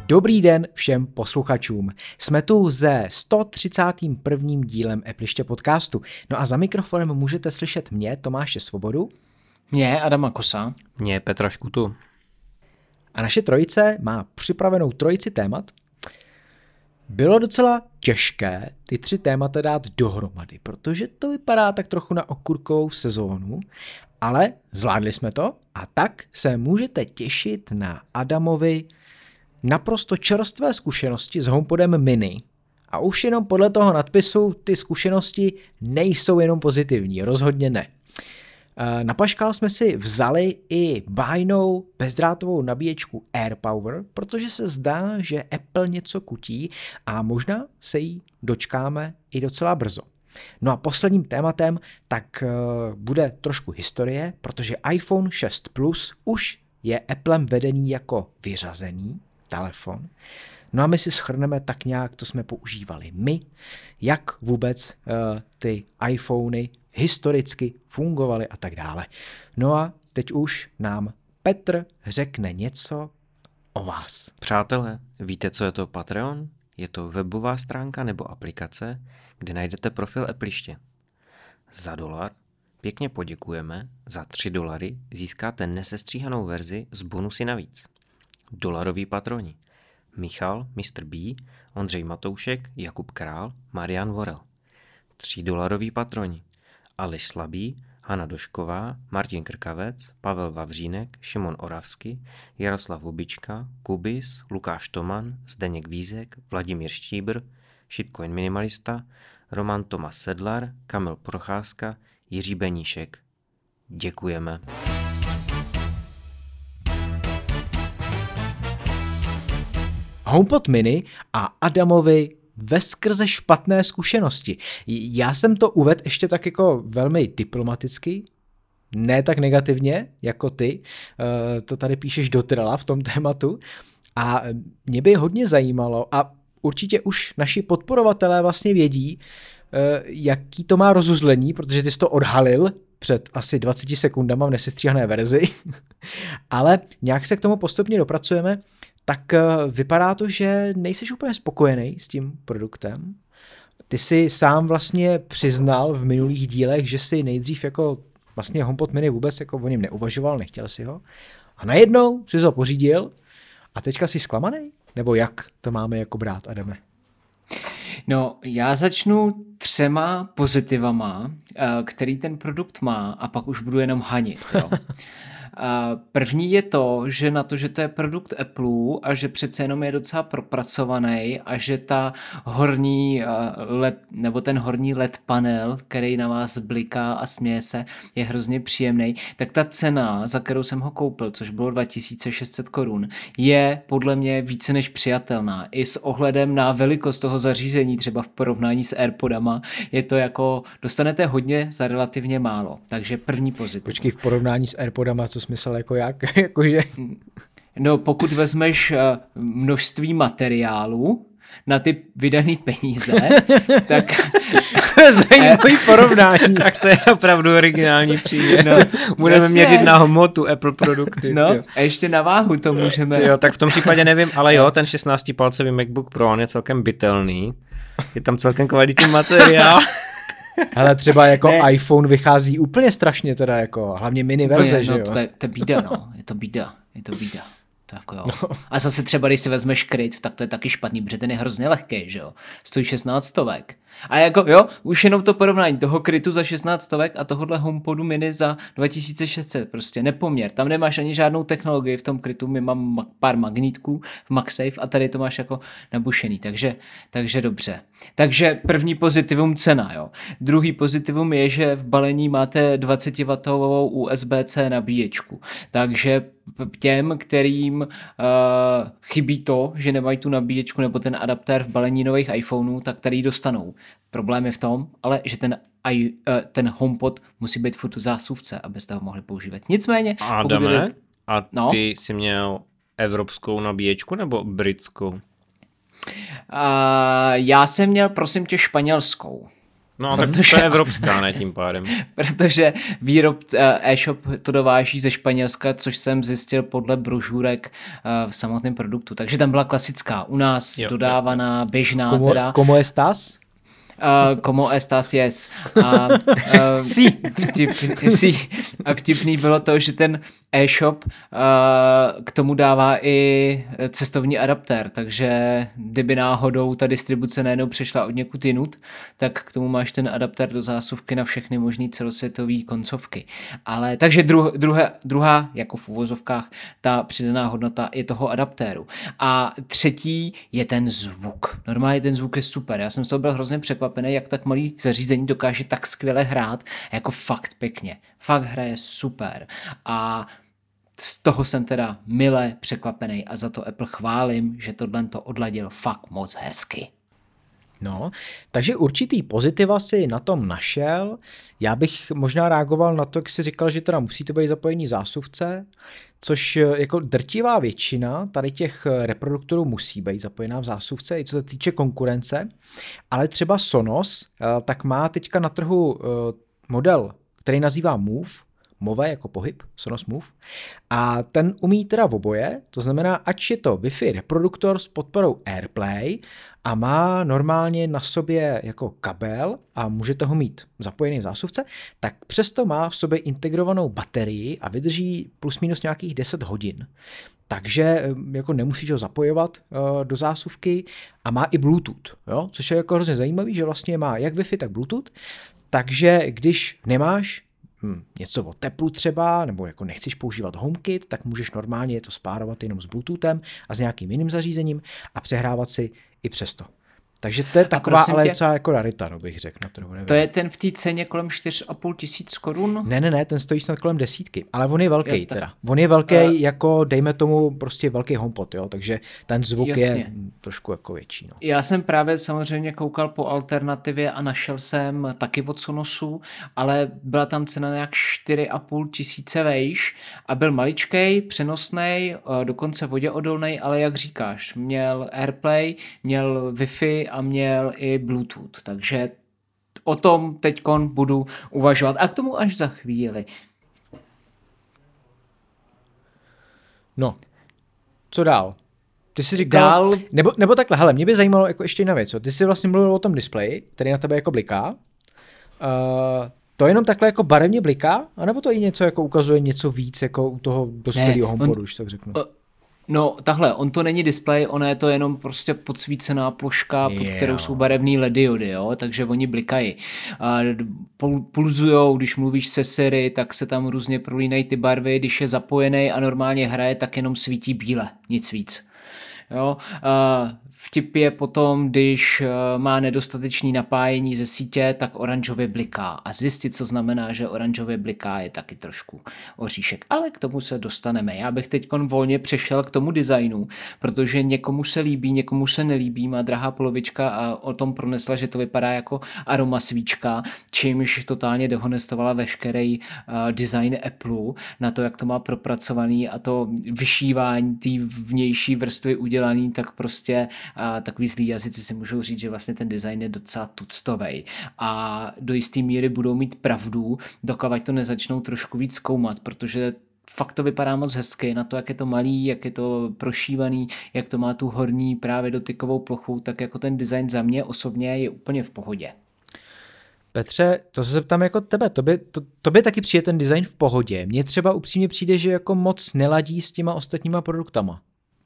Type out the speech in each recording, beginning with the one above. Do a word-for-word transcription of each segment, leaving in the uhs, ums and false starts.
Dobrý den všem posluchačům. Jsme tu se sto třicátým prvním dílem Appliště podcastu. No a za mikrofonem můžete slyšet mě, Tomáše Svobodu. Mě, Adama Kosa. Mě, Petra Škutu. A naše trojice má připravenou trojici témat. Bylo docela těžké ty tři témata dát dohromady, protože to vypadá tak trochu na okurkovou sezónu, ale zvládli jsme to a tak se můžete těšit na Adamovi naprosto čerstvé zkušenosti s HomePodem mini. A už jenom podle toho nadpisu ty zkušenosti nejsou jenom pozitivní, rozhodně ne. Na paškál jsme si vzali i bájnou bezdrátovou nabíječku AirPower, protože se zdá, že Apple něco kutí a možná se jí dočkáme i docela brzo. No a posledním tématem tak bude trošku historie, protože iPhone šest Plus už je Applem vedený jako vyřazený telefon. No a my si shrneme tak nějak, co jsme používali my, jak vůbec uh, ty iPhony historicky fungovaly a tak dále. No a teď už nám Petr řekne něco o vás. Přátelé, víte, co je to Patreon? Je to webová stránka nebo aplikace, kde najdete profil Appliště. Za dolar pěkně poděkujeme, za tři dolary získáte nesestříhanou verzi s bonusy navíc. Dolaroví patroni: Michal, mister B, Ondřej Matoušek, Jakub Král, Marian Vorel. Tři dolaroví patroni: Aleš Slabý, Hana Došková, Martin Krkavec, Pavel Vavřínek, Šimon Oravsky, Jaroslav Hubička, Kubis, Lukáš Toman, Zdeněk Vízek, Vladimír Štíbr, Shitcoin Minimalista, Roman Tomas Sedlar, Kamil Procházka, Jiří Beníšek. Děkujeme. HomePod mini a Adamovi veskrze špatné zkušenosti. Já jsem to uvedl ještě tak jako velmi diplomaticky, ne tak negativně jako ty, to tady píšeš dotrela v tom tématu a mě by hodně zajímalo a určitě už naši podporovatelé vlastně vědí, jaký to má rozuzlení, protože ty jsi to odhalil před asi dvaceti sekundama v nesestříhané verzi, ale nějak se k tomu postupně dopracujeme. Tak vypadá to, že nejseš úplně spokojený s tím produktem. Ty jsi sám vlastně přiznal v minulých dílech, že jsi nejdřív jako vlastně HomePod mini vůbec jako o něm neuvažoval, nechtěl si ho. A najednou jsi ho pořídil a teďka jsi zklamaný? Nebo jak to máme jako brát, Adame? No, já začnu třema pozitivama, který ten produkt má a pak už budu jenom hanit, jo. První je to, že na to, že to je produkt Apple a že přece jenom je docela propracovaný a že ta horní led, nebo ten horní L E D panel, který na vás bliká a směje se, je hrozně příjemný, tak ta cena, za kterou jsem ho koupil, což bylo dva tisíce šest set korun, je podle mě více než přijatelná. I s ohledem na velikost toho zařízení, třeba v porovnání s AirPodama, je to jako, dostanete hodně za relativně málo. Takže první pozitiv. Počkej, v porovnání s AirPodama, co smysl jako jak? Jakože... No, pokud vezmeš množství materiálu na ty vydaný peníze, tak... To je zajímavý porovnání. Tak to je opravdu originální příměr. No, budeme jasně. měřit na hmotu Apple produkty. No, tyjo. a ještě na váhu to můžeme... Tyjo, tak v tom případě nevím, ale jo, ten šestnáctipalcový MacBook Pro, on je celkem bytelný. Je tam celkem kvalitní materiál. Ale třeba jako ne. iPhone vychází úplně strašně teda jako, hlavně mini verze, no, že jo? To je, to je bída, no. Je to bída. Je to bída. To jako jo. No. A zase třeba, když si vezmeš kryt, tak to je taky špatný, protože ten je hrozně lehký, že jo. Stojí šestnáct stovek. A jako jo, už jenom to porovnání toho krytu za šestnáct stovek a tohohle HomePodu mini za dva tisíce šest set, prostě nepoměr. Tam nemáš ani žádnou technologii v tom krytu, my mám pár magnítků v MagSafe a tady to máš jako nabušený, takže, takže dobře. Takže první pozitivum cena, jo. Druhý pozitivum je, že v balení máte dvacetiwatovou U S B C nabíječku, takže těm, kterým uh, chybí to, že nemají tu nabíječku nebo ten adaptér v balení nových iPhoneů, tak tady ji dostanou. Problém je v tom, ale že ten, i, uh, ten HomePod musí být furt v zásuvce, abyste ho mohli používat. Nicméně... Adame, jde... a no? ty jsi měl evropskou nabíječku nebo britskou? Uh, já jsem měl, prosím tě, španělskou. No, tak protože... to je evropská, ne tím pádem. Protože výrob e-shop to dováží ze Španělska, což jsem zjistil podle brožurek v samotném produktu. Takže tam byla klasická, u nás jo, dodávaná, jo. běžná Como, teda. Como estás? Uh, como estas, yes. A, uh, sí. vtip, sí. A vtipný bylo to, že ten e-shop uh, k tomu dává i cestovní adaptér, takže kdyby náhodou ta distribuce najednou přešla od někud jinut, tak k tomu máš ten adaptér do zásuvky na všechny možný celosvětové koncovky. Ale takže dru, druhé, druhá, jako v uvozovkách, ta přidaná hodnota je toho adaptéru. A třetí je ten zvuk. Normálně ten zvuk je super. Já jsem z toho byl hrozně překvapený, jak tak malý zařízení dokáže tak skvěle hrát, jako fakt pěkně. Fakt hraje super. A z toho jsem teda mile překvapený a za to Apple chválím, že tohle to odladil fakt moc hezky. No, takže určitý pozitiva si na tom našel. Já bych možná reagoval na to, jak jsi říkal, že teda musí to být zapojení zásuvce, což jako drtivá většina tady těch reproduktorů musí být zapojená v zásuvce, i co se týče konkurence, ale třeba Sonos tak má teďka na trhu model, který nazývá Move, Move jako pohyb, Sonos Move, a ten umí teda v oboje, to znamená, ač je to Wi-Fi reproduktor s podporou AirPlay a má normálně na sobě jako kabel a můžete ho mít zapojený v zásuvce, tak přesto má v sobě integrovanou baterii a vydrží plus minus nějakých deset hodin. Takže jako nemusíš ho zapojovat uh, do zásuvky a má i Bluetooth, jo? Což je jako hrozně zajímavý, že vlastně má jak Wi-Fi, tak Bluetooth, takže když nemáš hm, něco o teplu třeba, nebo jako nechceš používat HomeKit, tak můžeš normálně to spárovat jenom s Bluetoothem a s nějakým jiným zařízením a přehrávat si i přesto. Takže to je taková ale docela jako rarita, no, bych řekl na trhu. Nevím. To je ten v té ceně kolem čtyři a půl tisíc korun? Ne, ne, ne, ten stojí snad kolem desítky, ale on je velký jo, teda. On je velký uh, jako, dejme tomu, prostě velký HomePod, jo, takže ten zvuk jasně. je trošku jako větší. No. Já jsem právě samozřejmě koukal po alternativě a našel jsem taky od Sonosu, ale byla tam cena nějak čtyři a půl tisíce vejš a byl maličkej, přenosnej, dokonce voděodolnej, ale jak říkáš, měl AirPlay, měl Wi-Fi a měl i Bluetooth, takže o tom teďkon budu uvažovat a k tomu až za chvíli. No, co dál? Ty jsi říkal, dál... nebo, nebo takhle, hele, mě by zajímalo jako ještě jedna věc, jo. Ty jsi vlastně mluvil o tom displeji, který na tebe jako bliká. Uh, to jenom takhle jako barevně bliká, anebo to i něco jako ukazuje něco víc jako u toho dospělého HomePodu, už tak řeknu. Uh... No takhle, on to není displej, ono je to jenom prostě podsvícená ploška, pod yeah. kterou jsou barevný L E D diody, jo, takže oni blikají. A pulzujou, když mluvíš se Siri, tak se tam různě prolínají ty barvy, když je zapojený a normálně hraje, tak jenom svítí bíle, nic víc. Jo, a vtip je potom, když má nedostatečný napájení ze sítě, tak oranžově bliká. A zjistit, co znamená, že oranžově bliká, je taky trošku oříšek. Ale k tomu se dostaneme. Já bych teď volně přešel k tomu designu, protože někomu se líbí, někomu se nelíbí. Má drahá polovička a o tom pronesla, že to vypadá jako aroma svíčka, čímž totálně dehonestovala veškerý uh, design Apple na to, jak to má propracovaný a to vyšívání té vnější vrstvy udělaný, tak prostě a takový zlí jazyci si můžou říct, že vlastně ten design je docela tuctovej a do jistý míry budou mít pravdu, dokud to nezačnou trošku víc zkoumat, protože fakt to vypadá moc hezky na to, jak je to malý, jak je to prošívaný, jak to má tu horní právě dotykovou plochu, tak jako ten design za mě osobně je úplně v pohodě. Petře, to se zeptám jako tebe, tobě, to, tobě taky přijde ten design v pohodě. Mně třeba upřímně přijde, že jako moc neladí s těma ostatníma produktama.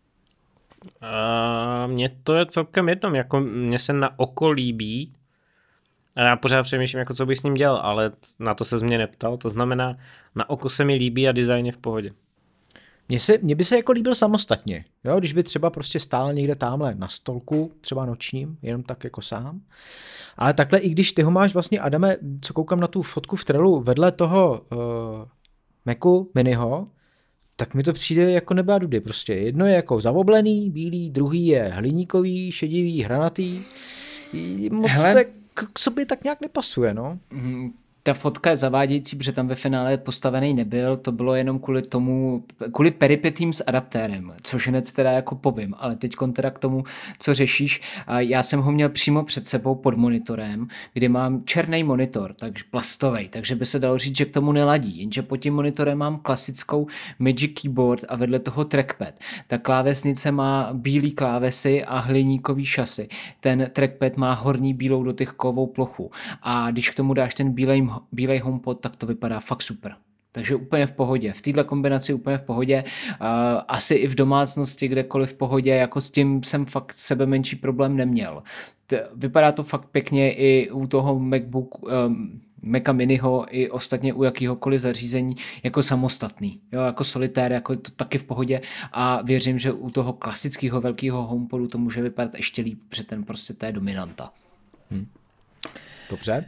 Uh, mně to je celkem jedno, jako mně se na oko líbí a já pořád přemýšlím, jako co bych s ním dělal, ale na to se mě neptal, to znamená, na oko se mi líbí a design je v pohodě. Mně, se, mně by se jako líbil samostatně, jo? Když by třeba prostě stál někde tamhle na stolku, třeba nočním, jenom tak jako sám. Ale takhle i když ty ho máš vlastně, Adame, co koukám na tu fotku v trailu, vedle toho uh, Macu Miniho, tak mi to přijde jako nebe a dudy prostě. Jedno je jako zavoblený, bílý, druhý je hliníkový, šedivý, hranatý. Moc Hele. to je k, k sobě tak nějak nepasuje, no. ta fotka je zavádějící, protože tam ve finále postavený nebyl, to bylo jenom kvůli tomu, kvůli peripetím s adaptérem, což hned teda jako povím, ale teď teda k tomu, co řešíš, já jsem ho měl přímo před sebou pod monitorem, kdy mám černý monitor, takže plastový, takže by se dalo říct, že k tomu neladí, jenže pod tím monitorem mám klasickou Magic Keyboard a vedle toho trackpad. Ta klávesnice má bílý klávesy a hliníkový šasy. Ten trackpad má horní bílou dotykovou plochu a když k tomu dáš ten bílej, bílej HomePod, tak to vypadá fakt super. Takže úplně v pohodě. V této kombinaci úplně v pohodě. Uh, asi i v domácnosti, kdekoliv v pohodě, jako s tím jsem fakt sebe menší problém neměl. T- vypadá to fakt pěkně i u toho MacBook, um, Maca Miniho i ostatně u jakýhokoliv zařízení jako samostatný. Jo, jako solitér, jako to taky v pohodě a věřím, že u toho klasického velkého HomePodu to může vypadat ještě líp, protože ten prostě to je dominanta. Hmm. Dobře.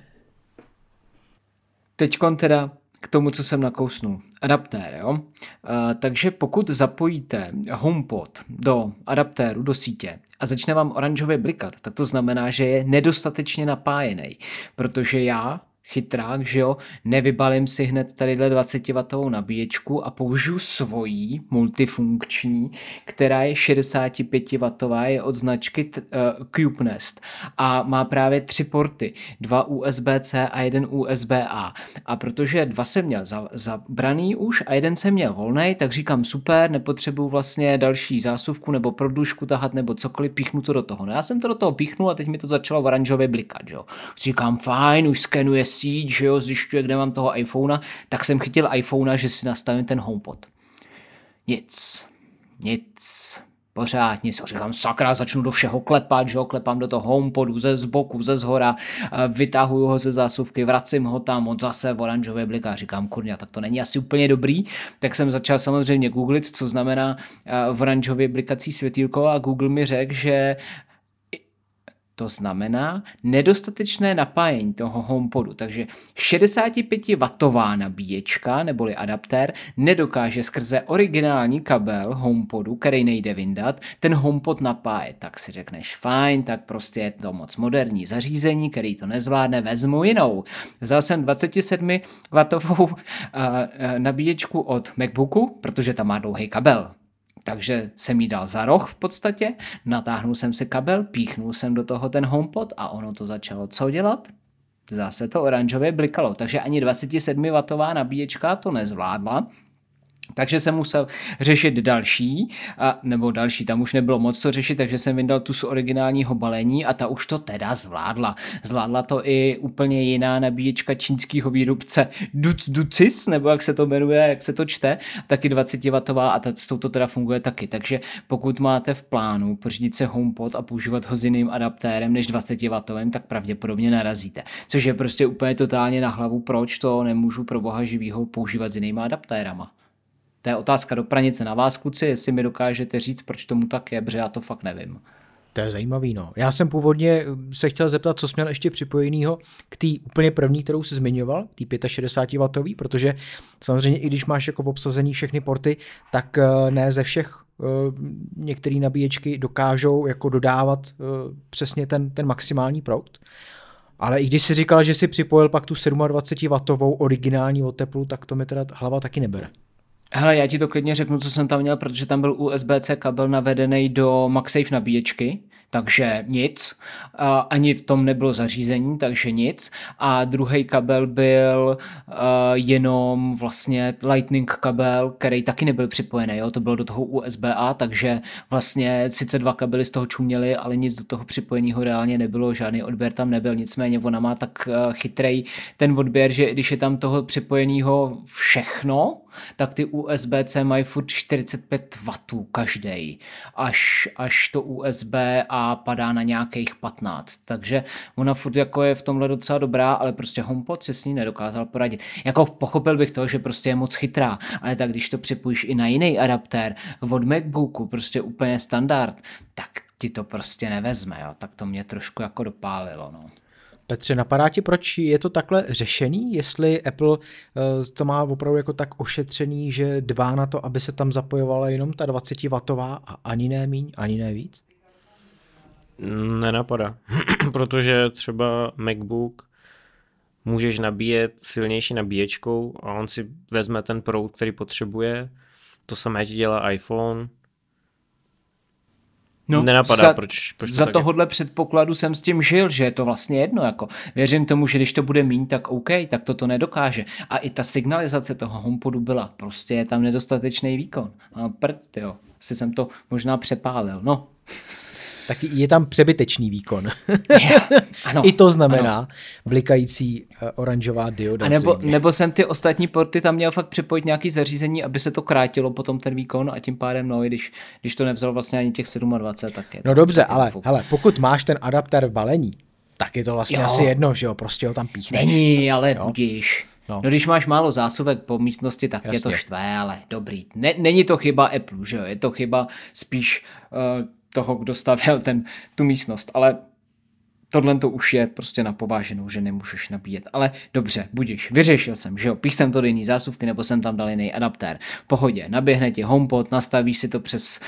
Teďkon teda k tomu, co jsem nakousnul. Adaptér, jo? Uh, takže pokud zapojíte HomePod do adaptéru, do sítě a začne vám oranžově blikat, tak to znamená, že je nedostatečně napájený, protože já chytrák, že jo, nevybalím si hned tadyhle dvacetiwatovou nabíječku a použiju svoji multifunkční, která je šedesátipětiwatová, je od značky t- uh, CubeNest a má právě tři porty, dva U S B C a jeden U S B A. A protože dva jsem měl za- zabraný už a jeden jsem měl volnej, tak říkám super, nepotřebuju vlastně další zásuvku nebo prodlužku tahat nebo cokoliv, píchnu to do toho. No já jsem to do toho píchnul a teď mi to začalo oranžově blikat, jo. Říkám fajn, už skenuje síť, že jo, zjišťuje, kde mám toho iPhonea, tak jsem chytil iPhonea, že si nastavím ten HomePod. Nic. Nic. Pořád nic. Říkám, sakra, začnu do všeho klepat, že jo, klepám do toho HomePodu ze zboku, ze zhora, vytahuju ho ze zásuvky, vracím ho tam, od zase v oranžové bliká. Říkám, kurňa, tak to není asi úplně dobrý. Tak jsem začal samozřejmě googlit, co znamená v oranžově blikací světýlko a Google mi řekl, že to znamená nedostatečné napájení toho HomePodu, takže šedesátipětiwatová nabíječka neboli adaptér nedokáže skrze originální kabel HomePodu, který nejde vyndat, ten HomePod napájet. Tak si řekneš fajn, tak prostě je to moc moderní zařízení, který to nezvládne, vezmu jinou. Vzal jsem dvacetisedmiwatovou nabíječku od MacBooku, protože tam má dlouhý kabel. Takže jsem jí dal za roh v podstatě, natáhnul jsem si kabel, píchnul jsem do toho ten HomePod a ono to začalo co dělat? Zase to oranžově blikalo, takže ani dvacetisedmiwatová nabíječka to nezvládla. Takže jsem musel řešit další, a, nebo další, tam už nebylo moc co řešit, takže jsem vyndal tu z originálního balení a ta už to teda zvládla. Zvládla to i úplně jiná nabíječka čínského výrobce Duc Ducis, nebo jak se to jmenuje, jak se to čte, taky dvacetiwatová a ta, s touto teda funguje taky. Takže pokud máte v plánu pořídit se HomePod a používat ho s jiným adaptérem než dvacetiwatovým, tak pravděpodobně narazíte. Což je prostě úplně totálně na hlavu, proč to nemůžu pro boha živýho používat s jinýma adaptérama. To je otázka do pranice na vás, kluci, jestli mi dokážete říct, proč tomu tak je, protože já to fakt nevím. To je zajímavý, no. Já jsem původně se chtěl zeptat, co jsi měl ještě připojenýho k té úplně první, kterou jsi zmiňoval, té šedesátiwatový, protože samozřejmě i když máš jako obsazený všechny porty, tak ne ze všech některé nabíječky dokážou jako dodávat přesně ten, ten maximální proud. Ale i když jsi říkal, že jsi připojil pak tu sedmadvacetiwatovou originální od Apple, tak to mi teda hlava taky nebere. Hele, já ti to klidně řeknu, co jsem tam měl, protože tam byl U S B C kabel navedený do MagSafe nabíječky, takže nic. A ani v tom nebylo zařízení, takže nic. A druhý kabel byl uh, jenom vlastně Lightning kabel, který taky nebyl připojený, jo? To bylo do toho U S B A, takže vlastně sice dva kabely z toho čuměly, ale nic do toho připojeného reálně nebylo, žádný odběr tam nebyl, nicméně ona má tak uh, chytrej ten odběr, že když je tam toho připojeného všechno, tak ty U S B C mají furt čtyřicet pět wattů každý, až, až to U S B A padá na nějakých patnáct, takže ona furt jako je v tomhle docela dobrá, ale prostě HomePod si s ní nedokázal poradit. Jako pochopil bych to, že prostě je moc chytrá, ale tak když to připojíš i na jiný adaptér od MacBooku, prostě úplně standard, tak ti to prostě nevezme, jo, tak to mě trošku jako dopálilo, no. Petře, napadá ti, proč je to takhle řešený, jestli Apple uh, to má opravdu jako tak ošetřený, že dbá na to, aby se tam zapojovala jenom ta dvacetiwatová a ani ne míň, ani ne víc? Nenapadá, protože třeba MacBook můžeš nabíjet silnější nabíječkou a on si vezme ten proud, který potřebuje. To samé ti dělá iPhone. No, Nenapadá, za, proč, proč to za tak tohohle je. Předpokladu jsem s tím žil, že je to vlastně jedno. Jako. Věřím tomu, že když to bude míň, tak OK, tak to to nedokáže. A i ta signalizace toho HomePodu byla. Prostě je tam nedostatečný výkon. A prd, tyjo. Asi jsem to možná přepálil. No. Taky je tam přebytečný výkon. Je, ano, I to znamená ano. blikající uh, oranžová dioda. A nebo, zřejmě. nebo jsem ty ostatní porty tam měl fakt připojit nějaký zařízení, aby se to krátilo potom ten výkon a tím pádem, no, když, když to nevzal vlastně ani těch dvacet sedm, tak je to. No dobře, tak je ale to hele, pokud máš ten adaptér v balení, tak je to vlastně Jo. asi jedno, že jo, prostě ho tam píchneš. Není, ale Jo. budíš. No. No. no když máš málo zásuvek po místnosti, tak tě to Jasně. štve, ale dobrý. Ne, není to chyba Apple, že jo, je to chyba spíš uh, toho, kdo stavěl ten, tu místnost, ale tohle to už je prostě na pováženou, že nemůžeš nabíjet. Ale dobře, budíš. Vyřešil jsem, že jo, píš jsem to do jiný zásuvky, nebo jsem tam dal jiný adaptér. V pohodě, naběhne ti HomePod, nastavíš si to přes...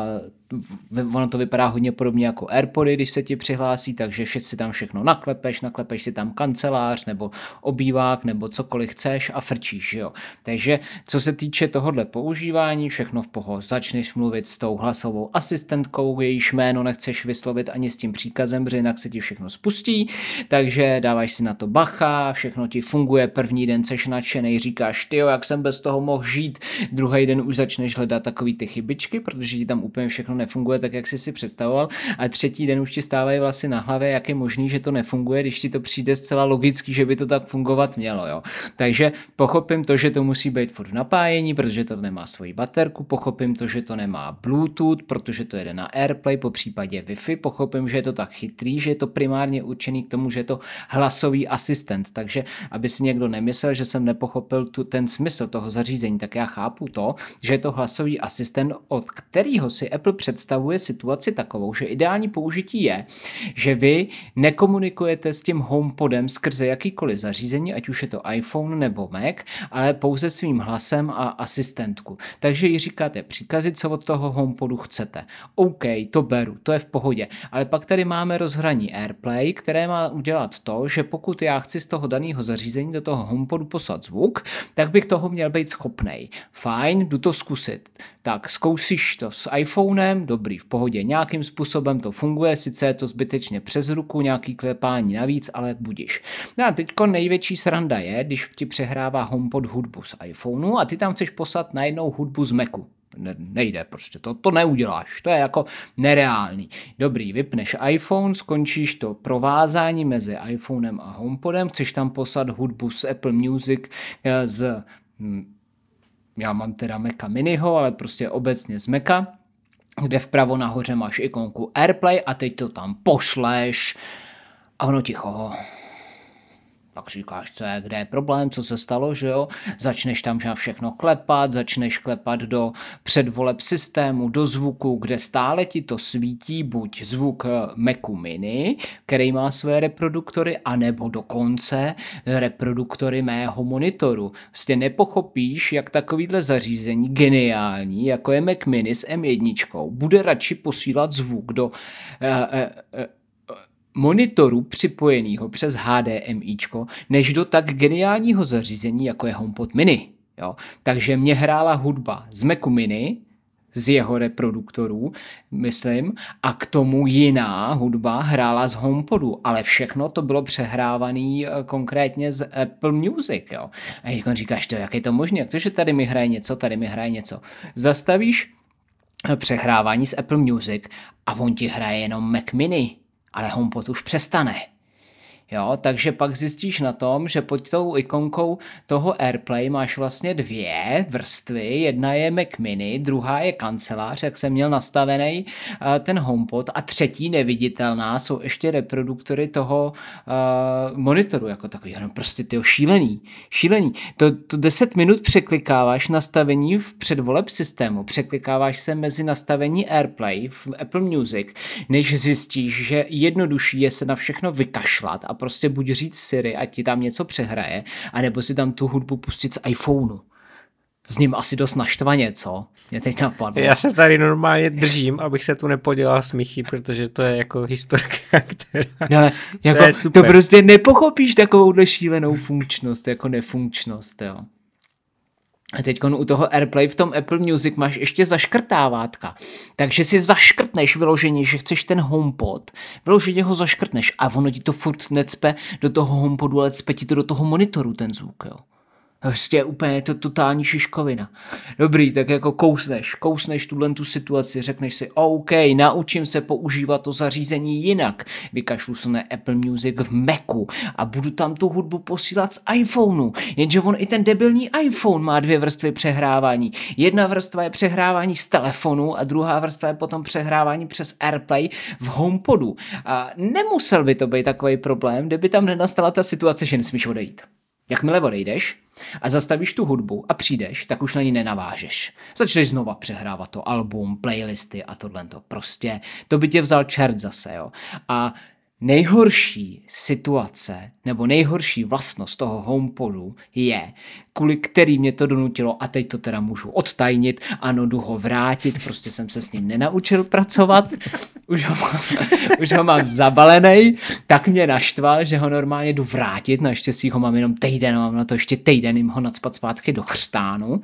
Uh, ono to vypadá hodně podobně jako AirPody, když se ti přihlásí, takže si tam všechno naklepeš, naklepeš si tam kancelář, nebo obývák, nebo cokoliv chceš a frčíš, že jo. Takže co se týče tohohle používání, všechno v pohodě. Začneš mluvit s tou hlasovou asistentkou, jejíž jméno nechceš vyslovit ani s tím příkazem, protože jinak se ti všechno spustí, takže dáváš si na to bacha, všechno ti funguje, první den seš nadšenej, říkáš, tyjo, jak jsem bez toho mohl žít, druhý den už začneš hledat takový ty chybičky, protože ti tam úplně všechno nefunguje tak, jak jsi si představoval, a třetí den už ti stávají vlasy na hlavě, jak je možný, že to nefunguje, když ti to přijde zcela logicky, že by to tak fungovat mělo, jo. Takže pochopím to, že to musí být furt v napájení, protože to nemá svoji baterku, pochopím to, že to nemá Bluetooth, protože to jede na AirPlay, po případě Wi-Fi, pochopím, že je to tak chytrý, že je to primárně určený k tomu, že je to hlasový asistent, takže aby si někdo nemyslel, že jsem nepochopil tu, ten smysl toho zařízení, tak já chápu to, že je to hlasový asistent, od kterého si Apple představuje situaci takovou, že ideální použití je, že vy nekomunikujete s tím HomePodem skrze jakýkoliv zařízení, ať už je to iPhone nebo Mac, ale pouze svým hlasem a asistentku. Takže jí říkáte příkazy, co od toho HomePodu chcete. OK, to beru, to je v pohodě, ale pak tady máme rozhraní AirPlay, které má udělat to, že pokud já chci z toho daného zařízení do toho HomePodu poslat zvuk, tak bych toho měl být schopnej. Fajn, jdu to zkusit. Tak zkusíš to s iPhonem, dobrý, v pohodě, nějakým způsobem to funguje, sice je to zbytečně přes ruku, nějaký klepání navíc, ale budiš. No a teďko největší sranda je, když ti přehrává HomePod hudbu z iPhoneu a ty tam chceš poslat najednou hudbu z Macu. Ne, nejde prostě, to, to neuděláš, to je jako nereálný. Dobrý, vypneš iPhone, skončíš to provázání mezi iPhonem a HomePodem, chceš tam poslat hudbu z Apple Music z, hm, já mám teda Maca Miniho, ale prostě obecně z Maca, kde vpravo nahoře máš ikonku AirPlay a teď to tam pošleš a ono ticho. Tak říkáš, co je, kde je problém, co se stalo, že jo? Začneš tam všechno klepat, začneš klepat do předvoleb systému, do zvuku, kde stále ti to svítí, buď zvuk Macu Mini, který má své reproduktory, anebo dokonce reproduktory mého monitoru. Vlastně nepochopíš, jak takovýhle zařízení geniální, jako je Mac Mini s M jedna, bude radši posílat zvuk do... Uh, uh, uh, monitoru připojeného přes HDMIčko, než do tak geniálního zařízení, jako je HomePod Mini. Jo? Takže mě hrála hudba z Macu Mini, z jeho reproduktorů, myslím, a k tomu jiná hudba hrála z HomePodu, ale všechno to bylo přehrávané konkrétně z Apple Music. Jo? A jak on říkáš, to, jak je to možné? Jak to, že tady mi hraje něco, tady mi hraje něco. Zastavíš přehrávání z Apple Music a on ti hraje jenom Mac Mini, ale HomePod už přestane. Jo, takže pak zjistíš na tom, že pod tou ikonkou toho AirPlay máš vlastně dvě vrstvy. Jedna je Mac Mini, druhá je kancelář, jak jsem měl nastavený uh, ten HomePod, a třetí neviditelná jsou ještě reproduktory toho uh, monitoru, jako takový, no prostě tyjo, šílený, šílený. To, to deset minut překlikáváš nastavení v předvoleb systému, překlikáváš se mezi nastavení AirPlay v Apple Music, než zjistíš, že jednodušší je se na všechno vykašlat a prostě buď říct Siri, ať ti tam něco přehraje, anebo si tam tu hudbu pustit z iPhoneu. s ním asi dost naštvaně, co? Mě teď napadlo. Já se tady normálně držím, abych se tu nepodělal smíchy, protože to je jako historka, která... No, jako, to je super. To prostě nepochopíš takovouhle šílenou funkčnost, jako nefunkčnost, jo. A teď u toho AirPlay v tom Apple Music máš ještě zaškrtávátka. Takže si zaškrtneš vyloženě, že chceš ten HomePod, vyloženě ho zaškrtneš a ono ti to furt necpe do toho HomePodu, ale cpe ti to do toho monitoru ten zvuk, jo. Prostě úplně to totální šiškovina. Dobrý, tak jako kousneš, kousneš tuhle tu situaci, řekneš si, OK, naučím se používat to zařízení jinak. Vykašlu se na Apple Music v Macu a budu tam tu hudbu posílat z iPhoneu. Jenže on i ten debilní iPhone má dvě vrstvy přehrávání. Jedna vrstva je přehrávání z telefonu a druhá vrstva je potom přehrávání přes AirPlay v HomePodu. A nemusel by to být takový problém, kdyby tam nenastala ta situace, že nesmíš odejít. Jakmile odejdeš a zastavíš tu hudbu a přijdeš, tak už na ní nenavážeš. Začneš znova přehrávat to album, playlisty a tohle. Prostě to by tě vzal čert zase, jo. A nejhorší situace nebo nejhorší vlastnost toho HomePodu je, kvůli který mě to donutilo, a teď to teda můžu odtajnit, ano, jdu ho vrátit, prostě jsem se s ním nenaučil pracovat, už ho mám, už ho mám zabalenej, tak mě naštval, že ho normálně jdu vrátit, naštěstí ho mám jenom týden, mám na to ještě týden jim ho nacpat zpátky do chřtánu.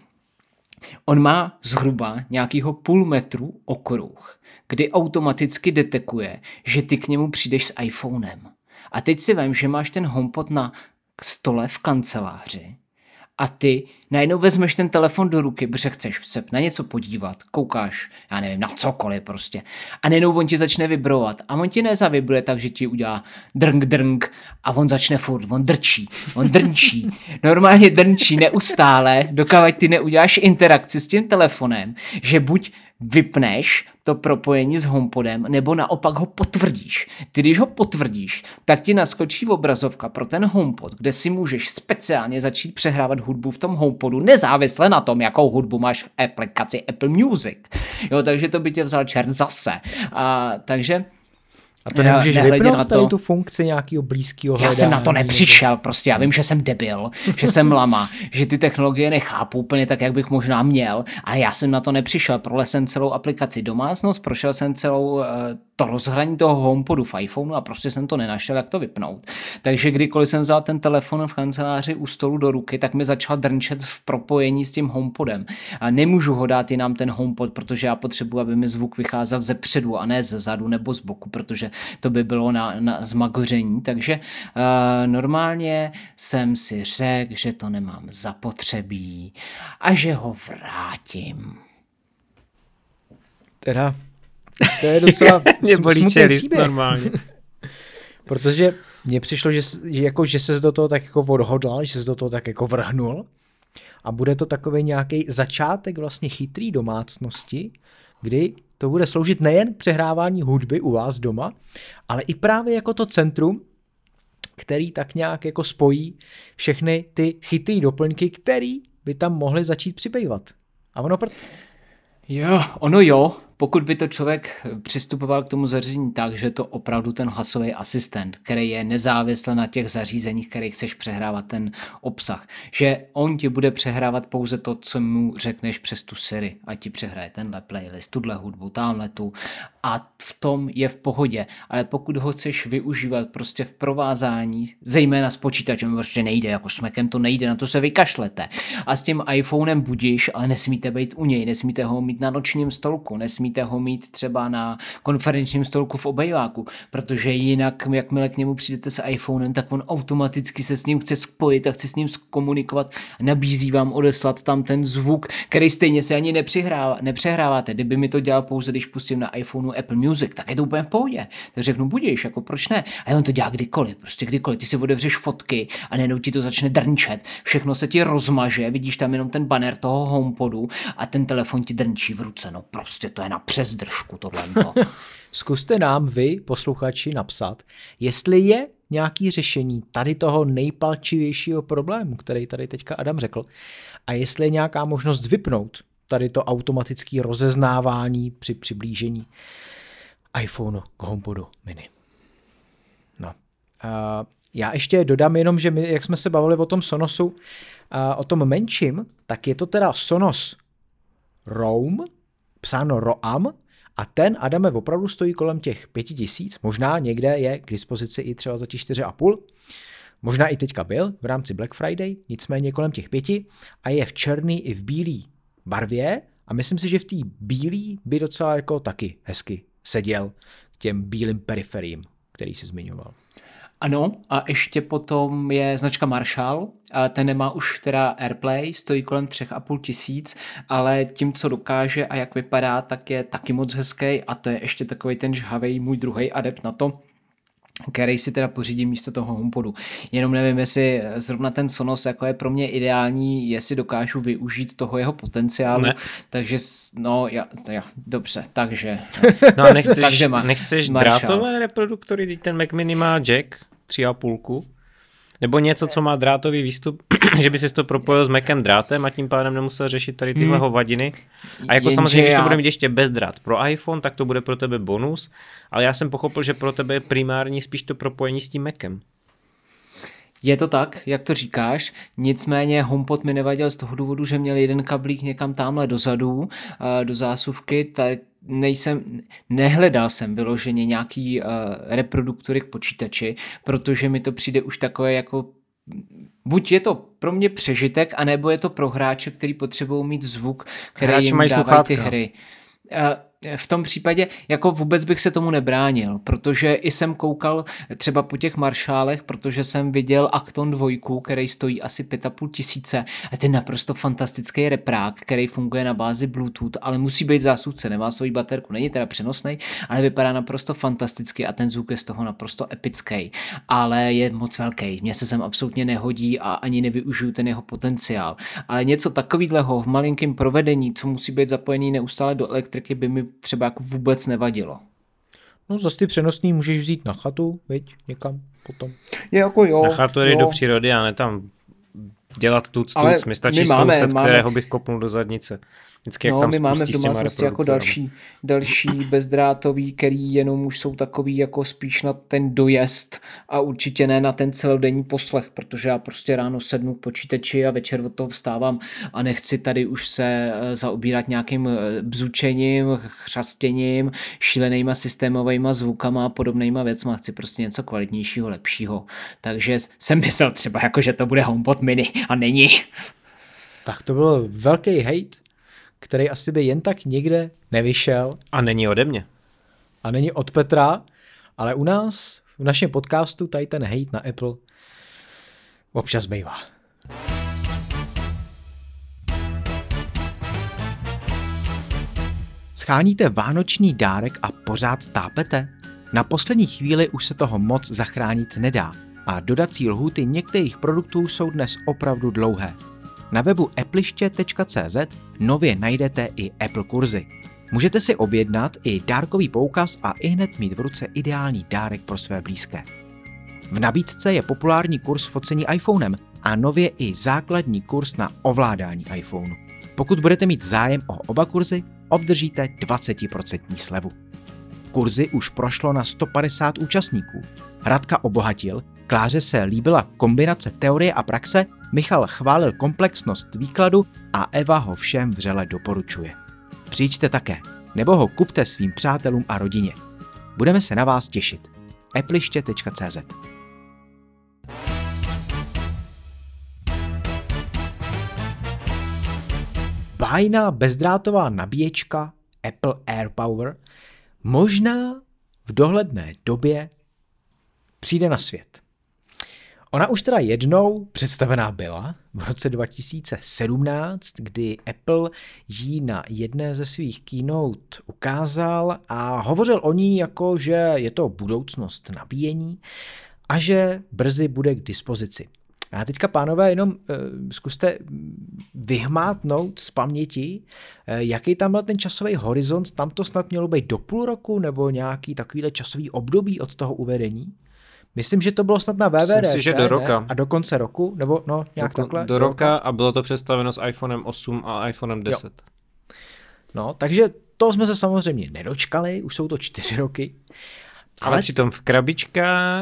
On má zhruba nějakýho půl metru okruh, kdy automaticky detekuje, že ty k němu přijdeš s iPhonem. A teď si vem, že máš ten HomePod na stole v kanceláři a ty najednou vezmeš ten telefon do ruky, protože chceš se na něco podívat, koukáš, já nevím, na cokoliv prostě. A najednou on ti začne vibrovat. A on ti nezavibruje tak, že ti udělá drng, drng a on začne furt, on drčí, on drnčí. Normálně drnčí neustále, dokud ty neuděláš interakci s tím telefonem, že buď vypneš to propojení s HomePodem, nebo naopak ho potvrdíš. Ty, když ho potvrdíš, tak ti naskočí obrazovka pro ten HomePod, kde si můžeš speciálně začít přehrávat hudbu v tom HomePodu, nezávisle na tom, jakou hudbu máš v aplikaci Apple Music. Jo, takže to by tě vzal čert zase. A, takže A to nemůžeš vypnout na to, tady tu funkci nějakého blízkého hledání? Já jsem na to nepřišel, prostě já vím, že jsem debil, že jsem lama, že ty technologie nechápu úplně tak, jak bych možná měl, ale já jsem na to nepřišel, prolez jsem celou aplikaci domácnost, prošel jsem celou uh, to rozhraní toho HomePodu v iPhoneu a prostě jsem to nenašel, jak to vypnout. Takže kdykoliv jsem vzal ten telefon v kanceláři u stolu do ruky, tak mi začal drnčet v propojení s tím HomePodem. A nemůžu ho dát jinam ten HomePod, protože já potřebuji, aby mi zvuk vycházel ze předu a ne ze zadu nebo z boku, protože to by bylo na, na zmagoření, takže uh, normálně jsem si řekl, že to nemám zapotřebí a že ho vrátím. Teda, to je docela mě bolí čelist příběh. Normálně. Protože mně přišlo, že, že, jako, že ses do toho tak jako odhodlal, že ses do toho tak jako vrhnul a bude to takový nějaký začátek vlastně chytrý domácnosti, kdy to bude sloužit nejen přehrávání hudby u vás doma, ale i právě jako to centrum, který tak nějak jako spojí všechny ty chytrý doplňky, který by tam mohly začít přibývat. A ono prd. Jo, ono jo, pokud by to člověk přistupoval k tomu zařízení tak, že to opravdu ten hlasový asistent, který je nezávislý na těch zařízeních, který chceš přehrávat ten obsah, že on ti bude přehrávat pouze to, co mu řekneš přes tu Siri, a ti přehraje tenhle playlist, tuhle hudbu, tamhle tu, a v tom je v pohodě, ale pokud ho chceš využívat prostě v provázání, zejména s počítačem, prostě nejde, jako s Macem to nejde, na to se vykašlete. A s tím iPhonem budíš, ale nesmíte být u něj, nesmíte ho mít na nočním stolku, nesmíte ho mít třeba na konferenčním stolku v obejváku, protože jinak, jakmile k němu přijdete s iPhonem, tak on automaticky se s ním chce spojit a chce s ním komunikovat, nabízí vám odeslat tam ten zvuk, který stejně se ani nepřehráváte. Kdyby mi to dělal pouze, když pustím na iPhoneu Apple Music, tak je to úplně v pohodě. Tak řeknu, budíš, jako proč ne? A on to dělá kdykoliv, prostě kdykoliv. Ty si otevřeš fotky a najednou ti to začne drnčet, všechno se ti rozmaže, vidíš tam jenom ten banner toho HomePodu a ten telefon ti drnčí v ruce. No prostě to je na přezdržku tohle. Zkuste nám vy, posluchači, napsat, jestli je nějaké řešení tady toho nejpalčivějšího problému, který tady teďka Adam řekl, a jestli je nějaká možnost vypnout tady to automatické rozeznávání při přiblížení iPhoneu k HomePodu mini. No. A Já ještě dodám jenom, že my, jak jsme se bavili o tom Sonosu, a o tom menším, tak je to teda Sonos Roam, psáno Roam, a ten, Adame, opravdu stojí kolem těch pěti tisíc, možná někde je k dispozici i třeba za těch čtyři a půl, možná i teďka byl v rámci Black Friday, nicméně kolem těch pěti a je v černý i v bílý barvě a myslím si, že v té bílý by docela jako taky hezky seděl k těm bílým periferiím, který jsi zmiňoval. Ano, a ještě potom je značka Marshall, a ten nemá už teda AirPlay, stojí kolem třech a půl tisíc, ale tím, co dokáže a jak vypadá, tak je taky moc hezký a to je ještě takový ten žhavej můj druhý adept na to, který si teda pořídím místo toho HomePodu. Jenom nevím, jestli zrovna ten Sonos jako je pro mě ideální, jestli dokážu využít toho jeho potenciálu, ne. takže no, já, já, dobře, takže no a nechceš, takže má, nechceš Marshall. drátové reproduktory, teď ten Mac Mini má jack tři a půlku, nebo něco, co má drátový výstup, že by si to propojil s Macem drátem a tím pádem nemusel řešit tady tyhle hmm. hovadiny. A jako Jenže samozřejmě, když já... to bude mít ještě bez drát pro iPhone, tak to bude pro tebe bonus, ale já jsem pochopil, že pro tebe je primární spíš to propojení s tím Macem. Je to tak, jak to říkáš, nicméně HomePod mi nevadil z toho důvodu, že měl jeden kablík někam tamhle dozadu, do zásuvky, tak nejsem, nehledal jsem vyloženě nějaký uh, reproduktory k počítači, protože mi to přijde už takové jako, buď je to pro mě přežitek, anebo je to pro hráče, který potřebují mít zvuk, který Hráči jim mají dávají sluchátka. ty hry. Uh, v tom případě jako vůbec bych se tomu nebránil, protože i jsem koukal třeba po těch Marshallech, protože jsem viděl Acton dva, který stojí asi pět a půl tisíce a to je naprosto fantastický reprák, který funguje na bázi Bluetooth, ale musí být v zásuvce, nemá svoji baterku, není teda přenosnej, ale vypadá naprosto fantasticky a ten zvuk je z toho naprosto epický, ale je moc velký, mně se sem absolutně nehodí a ani nevyužiju ten jeho potenciál, ale něco takového v malinkém provedení, co musí být zapojený neustále do elektriky, by mi třeba jako vůbec nevadilo. No zase ty přenosný můžeš vzít na chatu, viď, někam potom. Je jako jo. Na chatu jdeš jo. do přírody a ne tam dělat tuc, Ale tuc. Mi stačí my máme, soused, máme... kterého bych kopnul do zadnice. Vždycky, jak no, tam my máme v spustí s těma domácnosti jako reproduktorama. další, další bezdrátový, který jenom už jsou takový jako spíš na ten dojezd a určitě ne na ten celodenní poslech, protože já prostě ráno sednu k počítači a večer od toho vstávám a nechci tady už se zaobírat nějakým bzučením, chřastěním, šílenýma systémovejma zvukama a podobnýma věcma. Chci prostě něco kvalitnějšího, lepšího. Takže jsem myslel třeba jako, že to bude HomePod mini a není. Tak to byl velký hejt, který asi by jen tak nikde nevyšel. A není ode mě. A není od Petra, ale u nás v našem podcastu tady ten hejt na Apple občas bývá. Scháníte vánoční dárek a pořád tápete? Na poslední chvíli už se toho moc zachránit nedá a dodací lhůty některých produktů jsou dnes opravdu dlouhé. Na webu appliště tečka cé zet nově najdete i Apple kurzy. Můžete si objednat i dárkový poukaz a ihned mít v ruce ideální dárek pro své blízké. V nabídce je populární kurz focení iPhonem a nově i základní kurz na ovládání iPhoneu. Pokud budete mít zájem o oba kurzy, obdržíte dvacet procent slevu. Kurzy už prošlo na sto padesát účastníků. Radka obohatil, Kláře se líbila kombinace teorie a praxe, Michal chválil komplexnost výkladu a Eva ho všem vřele doporučuje. Přijďte také, nebo ho kupte svým přátelům a rodině. Budeme se na vás těšit. appliště tečka cé zet Bájná bezdrátová nabíječka Apple AirPower možná v dohledné době přijde na svět. Ona už teda jednou představená byla v roce dva tisíce sedmnáct, kdy Apple ji na jedné ze svých keynote ukázal a hovořil o ní jako, že je to budoucnost nabíjení a že brzy bude k dispozici. A teďka, pánové, jenom uh, zkuste vyhmátnout z paměti, uh, jaký tam byl ten časový horizont, tam to snad mělo být do půl roku nebo nějaký takovýhle časový období od toho uvedení. Myslím, že to bylo snad na W W D C, Myslím si, že do roka. Ne? A do konce roku, nebo no, nějak do, takhle. Do, do roka, roka a bylo to představeno s iPhonem osm a iPhonem deset. Jo. No, takže to jsme se samozřejmě nedočkali, už jsou to čtyři roky. Ale, ale přitom v krabičkách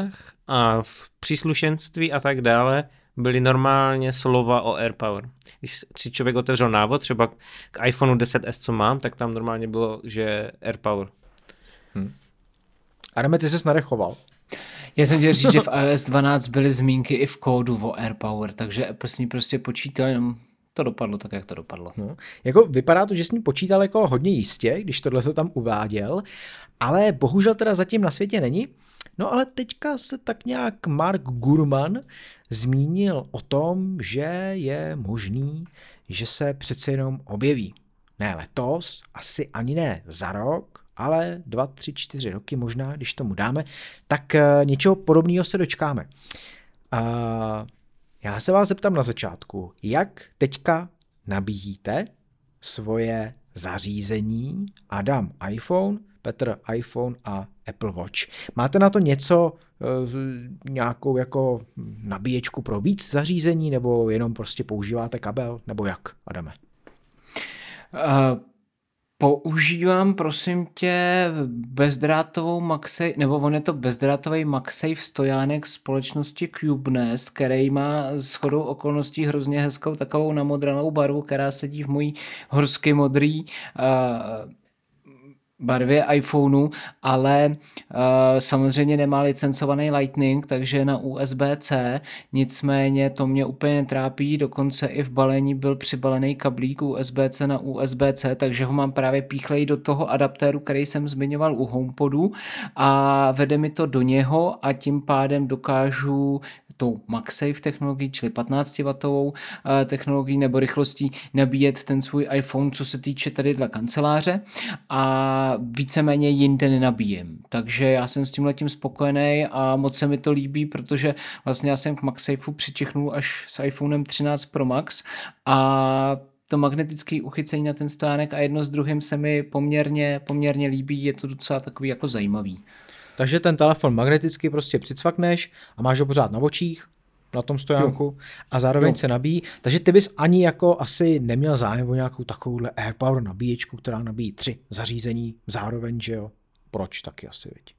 a v příslušenství a tak dále byly normálně slova o AirPower. Když si člověk otevřel návod, třeba k iPhoneu deset es, co mám, tak tam normálně bylo, že AirPower. Hmm. Adame, ty ses nadechoval. Já jsem chtěl říct, že v iOS dvanáct byly zmínky i v kódu o AirPower, takže Apple s ní prostě počítal, jenom to dopadlo tak, jak to dopadlo. No, jako vypadá to, že s ním počítal jako hodně jistě, když tohle to tam uváděl, ale bohužel teda zatím na světě není. No ale teďka se tak nějak Mark Gurman zmínil o tom, že je možný, že se přece jenom objeví. Ne letos, asi ani ne za rok, ale dva, tři, čtyři roky možná, když tomu dáme, tak něčeho podobného se dočkáme. A já se vás zeptám na začátku, jak teďka nabíjíte svoje zařízení? Adam iPhone, Petr iPhone a Apple Watch. Máte na to něco, nějakou jako nabíječku pro víc zařízení, nebo jenom prostě používáte kabel, nebo jak, Adame? Uh... Používám, prosím tě, bezdrátovou MagSafe, nebo on je to bezdrátový MagSafe stojánek společnosti CubeNest, který má shodou okolností hrozně hezkou takovou namodranou barvu, která sedí v mojí horsky modrý uh, barvě iPhoneu, ale uh, samozřejmě nemá licencovaný Lightning, takže na U S B C, nicméně to mě úplně netrápí, dokonce i v balení byl přibalený kablík U S B C na U S B C, takže ho mám právě píchlej do toho adaptéru, který jsem zmiňoval u HomePodu a vede mi to do něho a tím pádem dokážu tou MagSafe technologií, čili patnáctiwatovou technologií nebo rychlostí nabíjet ten svůj iPhone, co se týče tady dla kanceláře a víceméně jinde nenabíjem. Takže já jsem s tímhletím spokojený a moc se mi to líbí, protože vlastně já jsem k MagSafeu přičichnul až s iPhonem třináct Pro Max a to magnetické uchycení na ten stojánek a jedno s druhým se mi poměrně, poměrně líbí, je to docela takový jako zajímavý. Takže ten telefon magneticky prostě přicvakneš a máš ho pořád na očích, na tom stojánku jo. a zároveň jo. se nabíjí. Takže ty bys ani jako asi neměl zájem o nějakou takovouhle AirPower nabíječku, která nabíjí tři zařízení zároveň, že jo? Proč taky asi, viď?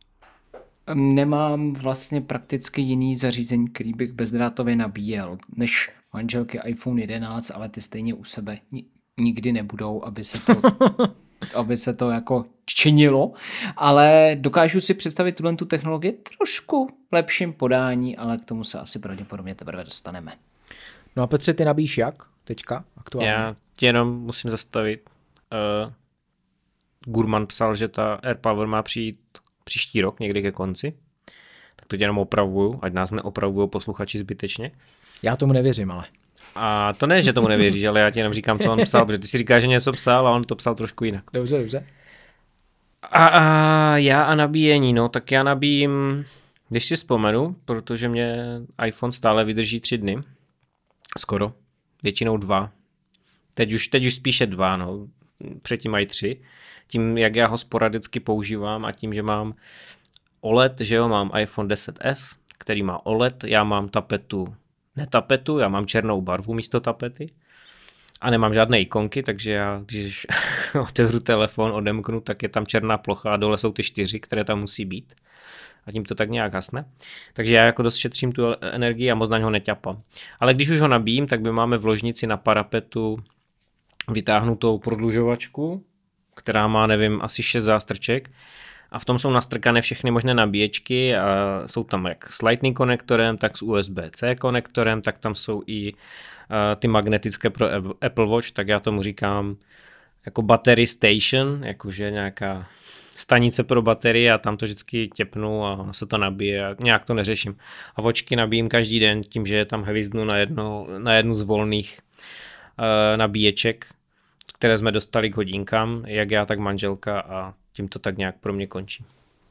Nemám vlastně prakticky jiný zařízení, který bych bezdrátově nabíjel, než manželky iPhone jedenáct, ale ty stejně u sebe nikdy nebudou, aby se to... aby se to jako činilo, ale dokážu si představit tuhle tu technologii trošku v lepším podání, ale k tomu se asi pravděpodobně teprve dostaneme. No a Petře, ty nabíjíš jak teďka aktuálně? Já tě jenom musím zastavit. Uh, Gurman psal, že ta AirPower má přijít příští rok, někdy ke konci. Tak to tě jenom opravuju, ať nás neopravují posluchači zbytečně. Já tomu nevěřím, ale. A to ne, že tomu nevěříš, ale já ti jenom říkám, co on psal, protože ty si říkáš, že něco psal a on to psal trošku jinak. Dobře, dobře. A, a já a nabíjení, no, tak já nabíjím, když si vzpomenu, protože mě iPhone stále vydrží tři dny, skoro, většinou dva. Teď už, teď už spíše dva, no, předtím mají tři. Tím, jak já ho sporadicky používám a tím, že mám O L E D, že jo, mám iPhone deset es, který má O L E D, já mám tapetu netapetu, já mám černou barvu místo tapety a nemám žádné ikonky, takže já, když otevřu telefon, odemknu, tak je tam černá plocha a dole jsou ty čtyři, které tam musí být. A tím to tak nějak hasne. Takže já jako dost šetřím tu energii a moc na něho neťapám. Ale když už ho nabíjím, tak my máme v ložnici na parapetu vytáhnutou prodlužovačku, která má, nevím, asi šest zástrček. A v tom jsou nastrkané všechny možné nabíječky a jsou tam jak s Lightning konektorem, tak s U S B C konektorem, tak tam jsou i uh, ty magnetické pro Apple Watch, tak já tomu říkám jako battery station, jakože nějaká stanice pro baterie a tam to vždycky těpnu a ono se to nabíje a nějak to neřeším. A vočky nabíjím každý den tím, že je tam hvízdnu na jednu, na jednu z volných uh, nabíječek, které jsme dostali k hodinkám, jak já, tak manželka a tím to tak nějak pro mě končí.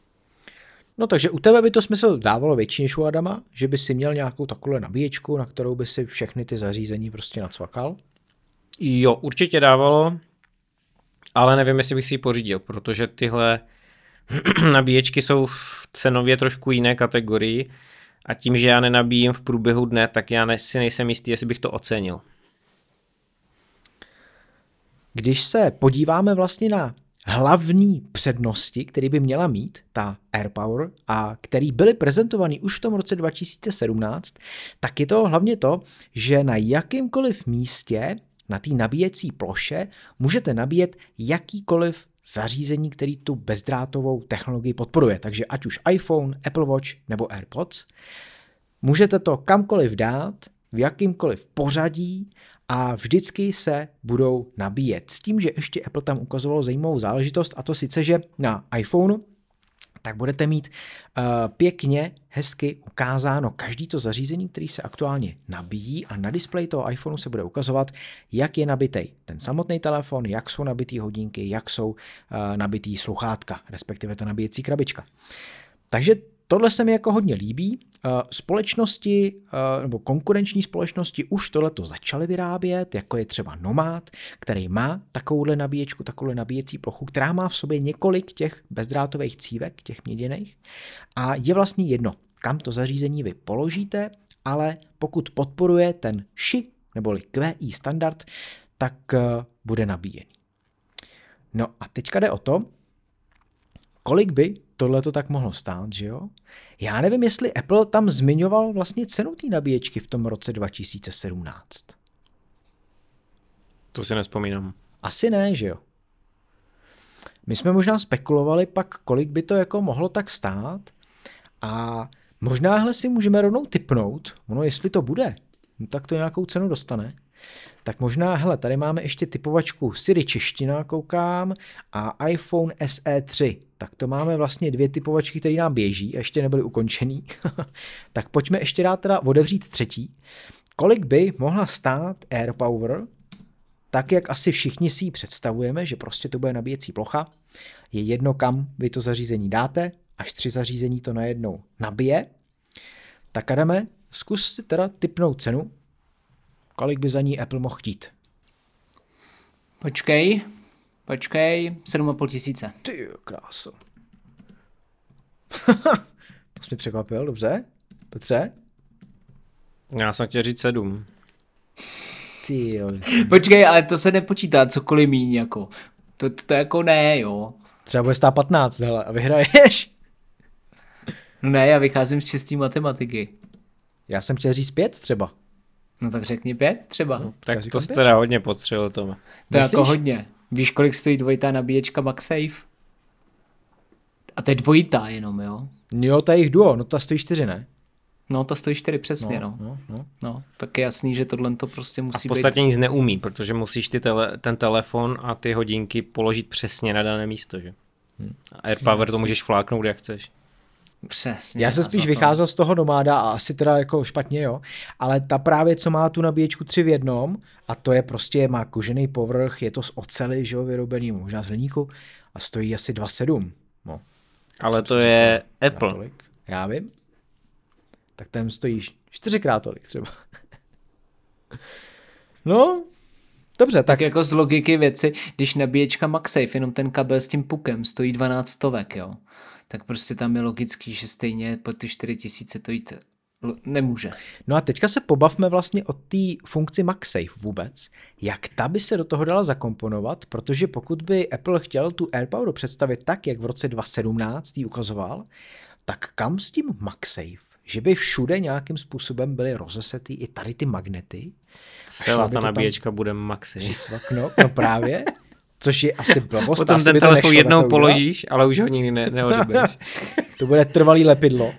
No takže u tebe by to smysl dávalo větší než u Adama, že by si měl nějakou takovou nabíječku, na kterou by si všechny ty zařízení prostě nacvakal? Jo, určitě dávalo, ale nevím, jestli bych si ji pořídil, protože tyhle nabíječky jsou v cenově trošku jiné kategorii a tím, že já nenabíjím v průběhu dne, tak já si nejsem jistý, jestli bych to ocenil. Když se podíváme vlastně na hlavní přednosti, které by měla mít ta AirPower a který byly prezentovaný už v tom roce dva tisíce sedmnáct, tak je to hlavně to, že na jakýmkoliv místě na té nabíjecí ploše můžete nabíjet jakýkoliv zařízení, který tu bezdrátovou technologii podporuje. Takže ať už iPhone, Apple Watch nebo AirPods, můžete to kamkoliv dát, v jakýmkoliv pořadí a vždycky se budou nabíjet. S tím, že ještě Apple tam ukazovalo zajímavou záležitost, a to sice, že na iPhoneu tak budete mít uh, pěkně, hezky ukázáno každý to zařízení, který se aktuálně nabíjí a na displeji toho iPhoneu se bude ukazovat, jak je nabitý ten samotný telefon, jak jsou nabitý hodinky, jak jsou uh, nabitý sluchátka, respektive ta nabíjecí krabička. Takže tohle se mi jako hodně líbí. Společnosti nebo konkurenční společnosti už tohleto začaly vyrábět, jako je třeba Nomad, který má takovouhle nabíječku, takovouhle nabíjecí plochu, která má v sobě několik těch bezdrátových cívek, těch měděných, a je vlastně jedno, kam to zařízení vy položíte, ale pokud podporuje ten ši neboli Q I standard, tak bude nabíjený. No a teďka jde o to, kolik by tohle to tak mohlo stát, že jo? Já nevím, jestli Apple tam zmiňoval vlastně cenu té nabíječky v tom roce dva tisíce sedmnáct. To si nespomínám. Asi ne, že jo? My jsme možná spekulovali pak, kolik by to jako mohlo tak stát a možná hle si můžeme rovnou tipnout, ono jestli to bude, no tak to nějakou cenu dostane. Tak možná, hele, tady máme ještě typovačku Siri čeština, koukám, a iPhone S E tři. Tak to máme vlastně dvě typovačky, které nám běží a ještě nebyly ukončený. Tak pojďme ještě dát teda otevřít třetí. Kolik by mohla stát AirPower, tak jak asi všichni si ji představujeme, že prostě to bude nabíjecí plocha. Je jedno, kam vy to zařízení dáte, až tři zařízení to najednou nabije. Tak Adame, zkus si teda tipnout cenu, kolik by za ní Apple mohl chtít. Počkej, počkej, sedm a půl tisíce. Ty kráso. To jsi mi překvapil, dobře. Petře? Já jsem chtěl říct sedm. Ty jo. Počkej, ale to se nepočítá cokoliv míň, jako. To, to, to jako ne, jo. Třeba bude stát patnáct, hele, a vyhraješ. No ne, já vycházím z čistý matematiky. Já jsem chtěl říct pět třeba. No tak řekni pět třeba. No, Tak říkám to jste pět. teda hodně potřeboval tomu. to je myslíš? jako hodně. Víš, kolik stojí dvojitá nabíječka MagSafe? A to je dvojitá jenom, jo? Jo, to je jich duo, no ta stojí čtyři, ne? No, to stojí čtyři přesně, no. no, no. No, tak je jasný, že tohle to prostě A musí v podstatě být. nic neumí, protože musíš ty tele, ten telefon a ty hodinky položit přesně na dané místo, že? A AirPower to můžeš fláknout, jak chceš. Přesně. Já jsem a spíš za to- vycházel z toho Nomáda a asi teda jako špatně, jo. Ale ta právě, co má tu nabíječku tři v jednom, a to je prostě, má kožený povrch, je to z oceli, že jo, vyrobený, možná z hliníku, a stojí asi dva celá sedm. No. Ale Jsem to si je říkal, Apple. tolik. Já vím. Tak ten stojí čtyřikrát tolik třeba. No, dobře, tak Tak jako z logiky věci, když nabíječka MagSafe, jenom ten kabel s tím pukem stojí dvanáct stovek, jo. Tak prostě tam je logický, že stejně po ty čtyři tisíce to jít l- nemůže. No a teďka se pobavme vlastně o té funkci MagSafe vůbec. Jak ta by se do toho dala zakomponovat, protože pokud by Apple chtěl tu AirPower představit tak, jak v roce dva tisíce sedmnáct ji ukazoval, tak kam s tím MagSafe? Že by všude nějakým způsobem byly rozesetý i tady ty magnety? Celá by ta to tam nabíječka bude maxi. Přicvaknout, no právě. Což je asi blbost. Potom asi ten by to telefon nešlo jednou takhle udělat. položíš, ale už ho nikdy ne- neodebereš. To bude trvalý lepidlo.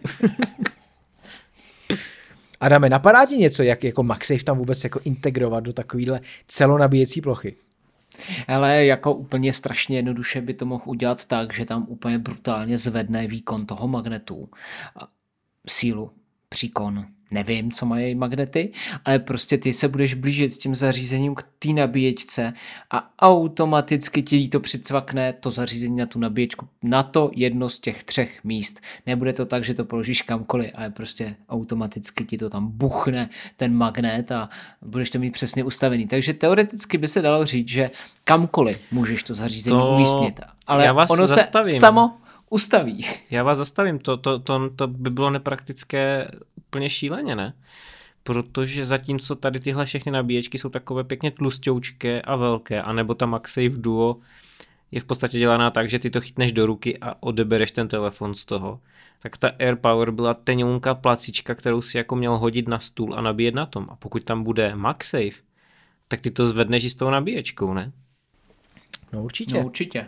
Adame, napadá ti něco, jak jako MagSafe tam vůbec jako integrovat do takovýhle celonabíjecí plochy? Ale jako úplně strašně jednoduše by to mohl udělat tak, že tam úplně brutálně zvedne výkon toho magnetu. A sílu, příkon, nevím, co mají magnety, ale prostě ty se budeš blížit s tím zařízením k té nabíječce a automaticky ti to přicvakne to zařízení na tu nabíječku na to jedno z těch třech míst. Nebude to tak, že to položíš kamkoliv, ale prostě automaticky ti to tam buchne ten magnet a budeš to mít přesně ustavený. Takže teoreticky by se dalo říct, že kamkoliv můžeš to zařízení To- umístit, ale já vás ono zastavím. se samo ustaví. Já vás zastavím, to, to, to, to by bylo nepraktické úplně šíleně, ne? Protože zatímco tady tyhle všechny nabíječky jsou takové pěkně tlusťoučké a velké, anebo ta MagSafe Duo je v podstatě dělaná tak, že ty to chytneš do ruky a odebereš ten telefon z toho. Tak ta AirPower byla tenionká placička, kterou si jako měl hodit na stůl a nabíjet na tom. A pokud tam bude MagSafe, tak ty to zvedneš i s tou nabíječkou, ne? No určitě. No určitě.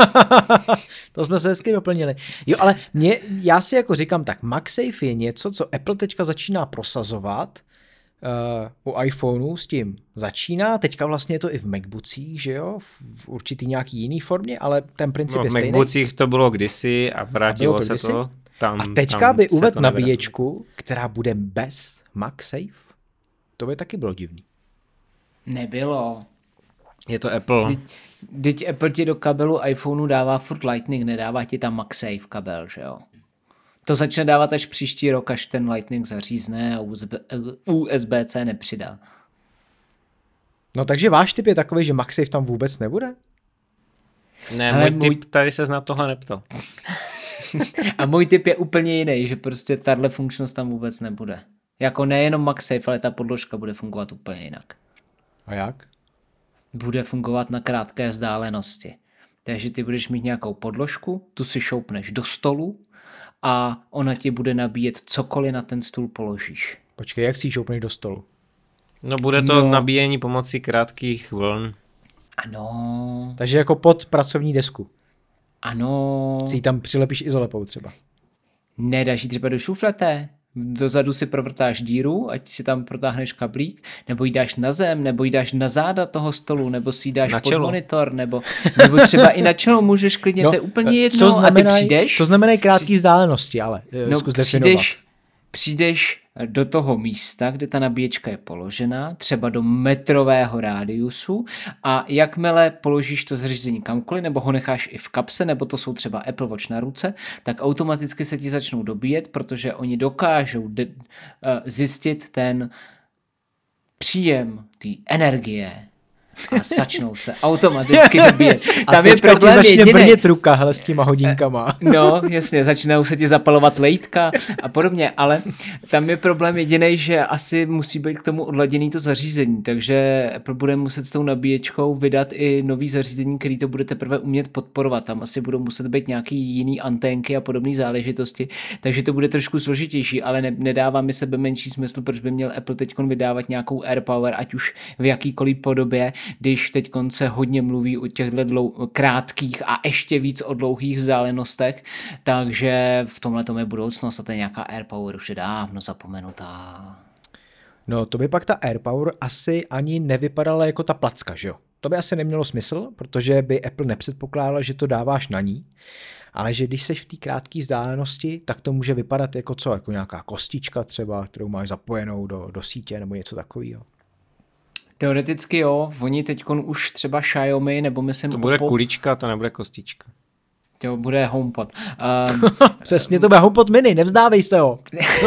To jsme se hezky doplnili. Jo, ale mě, já si jako říkám tak, MagSafe je něco, co Apple teďka začíná prosazovat. Uh, u iPhoneu s tím začíná, teďka vlastně je to i v MacBookích, že jo, v, v určitý nějaký jiný formě, ale ten princip no, je v stejný. V MacBookích to bylo kdysi a vrátilo a to se kdysi? to. Tam, a teďka tam by se uvedl to nevrátilo. nabíječku, která bude bez MagSafe. To by taky bylo divný. Nebylo. Je to Apple. Teď Apple ti do kabelu iPhoneu dává furt Lightning, nedává ti tam MagSafe kabel, že jo? To začne dávat až příští rok, až ten Lightning zařízne a U S B C nepřidá. No takže váš tip je takový, že MagSafe tam vůbec nebude? Ne, Hele, můj můj- tip tady se na tohle neptal. A můj tip je úplně jiný, že prostě tahle funkčnost tam vůbec nebude. Jako nejenom MagSafe, ale ta podložka bude fungovat úplně jinak. A jak? Bude fungovat na krátké vzdálenosti. Takže ty budeš mít nějakou podložku, tu si šoupneš do stolu a ona ti bude nabíjet cokoliv na ten stůl položíš. Počkej, jak si ji šoupneš do stolu? No bude to No. nabíjení pomocí krátkých vln. Ano, Takže jako pod pracovní desku. ano. Si ji tam přilepíš izolepou třeba. Ne, dáš ji třeba do šufleté. Dozadu si provrtáš díru, ať si tam protáhneš kablík, nebo ji dáš na zem, nebo ji dáš na záda toho stolu, nebo si ji dáš Na pod čelo. monitor, nebo, nebo třeba i na čelo můžeš klidně, to je úplně jedno. co znamenají, a ty přijdeš, co znamenají krátké vzdálenosti, ale no, zkus definovat. přijdeš, přijdeš do toho místa, kde ta nabíječka je položená, třeba do metrového rádiusu a jakmile položíš to zařízení kamkoliv, nebo ho necháš i v kapse, nebo to jsou třeba Apple Watch na ruce, tak automaticky se ti začnou dobíjet, protože oni dokážou de- uh, zjistit ten příjem té energie a začnou se automaticky dobíjet. A Tam je teďka ti problém začne jediný. brnět ruka hele, s těma hodinkama. No, jasně, začínají se ti zapalovat lejtka a podobně, ale tam je problém jediný, že asi musí být k tomu odladěný to zařízení, takže Apple bude muset s tou nabíječkou vydat i nový zařízení, který to bude teprve umět podporovat. Tam asi budou muset být nějaký jiný anténky a podobné záležitosti, takže to bude trošku složitější, ale ne, nedává mi sebe menší smysl, proč by měl Apple teď vydávat nějakou AirPower, ať už v jakýkoliv podobě, když teď se hodně mluví o těchto dlou, krátkých a ještě víc o dlouhých vzdálenostech, takže v tomhle tom je budoucnost a to je nějaká AirPower už je dávno zapomenutá. No to by pak ta AirPower asi ani nevypadala jako ta placka, že jo? To by asi nemělo smysl, protože by Apple nepředpokládal, že to dáváš na ní, ale že když seš v té krátké vzdálenosti, tak to může vypadat jako co? Jako nějaká kostička třeba, kterou máš zapojenou do, do sítě nebo něco takového. Teoreticky jo, oni teď už třeba Xiaomi, nebo myslím To bude Oppo, kulička, to nebude kostička. to bude HomePod. Um, Přesně, to bude HomePod mini, nevzdávej se ho.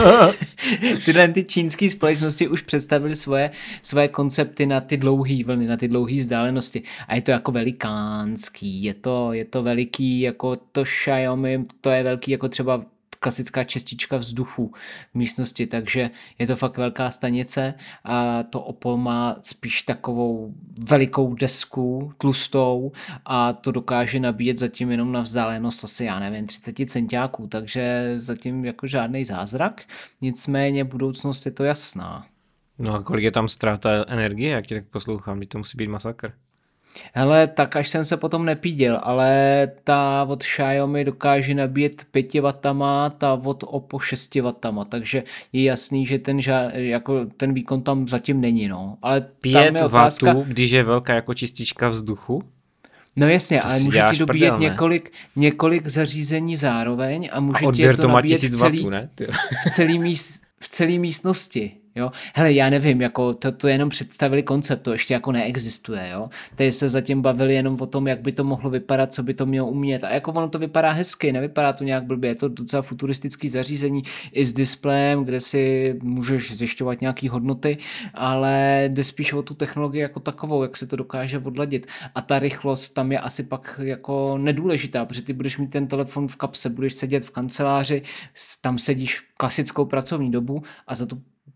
Tyhle ty čínské společnosti už představili svoje, svoje koncepty na ty dlouhé vlny, na ty dlouhé vzdálenosti. A je to jako velikánský, je to, je to veliký, jako to Xiaomi, to je velký jako třeba klasická čistička vzduchu v místnosti, takže je to fakt velká stanice a to Oppo má spíš takovou velikou desku, tlustou a to dokáže nabíjet zatím jenom na vzdálenost asi, já nevím, třicet centiáků, takže zatím jako žádný zázrak, nicméně budoucnost je to jasná. No a kolik je tam ztráta energie, jak tě tak poslouchám, to musí být masakr. Hele, tak až jsem se potom nepíděl, ale ta od Xiaomi dokáže nabíjet pět wattama, ta od Oppo šest wattama, takže je jasný, že ten, ža- jako ten výkon tam zatím není, no. Ale tam pět je otázka, wattů, když je velká jako čistička vzduchu? no jasně, To ale si může děláš ti dobíjet prdel, ne? několik, několik zařízení zároveň a může A ti odběr to to má nabíjet tisíc v celý, wattů, ne? Ty jo. v celý, míst, v celý místnosti. Jo? Hele, já nevím, jako to, to jenom představili koncept, to ještě jako neexistuje, jo. Tady se zatím bavili jenom o tom, jak by to mohlo vypadat, co by to mělo umět a jako ono to vypadá hezky, nevypadá to nějak blbě, je to docela futuristický zařízení i s displejem, kde si můžeš zjišťovat nějaký hodnoty, ale jde spíš o tu technologii jako takovou, jak se to dokáže odladit a ta rychlost tam je asi pak jako nedůležitá, protože ty budeš mít ten telefon v kapse, budeš sedět v kanceláři, tam sedíš klasickou pracovní dobu a za tu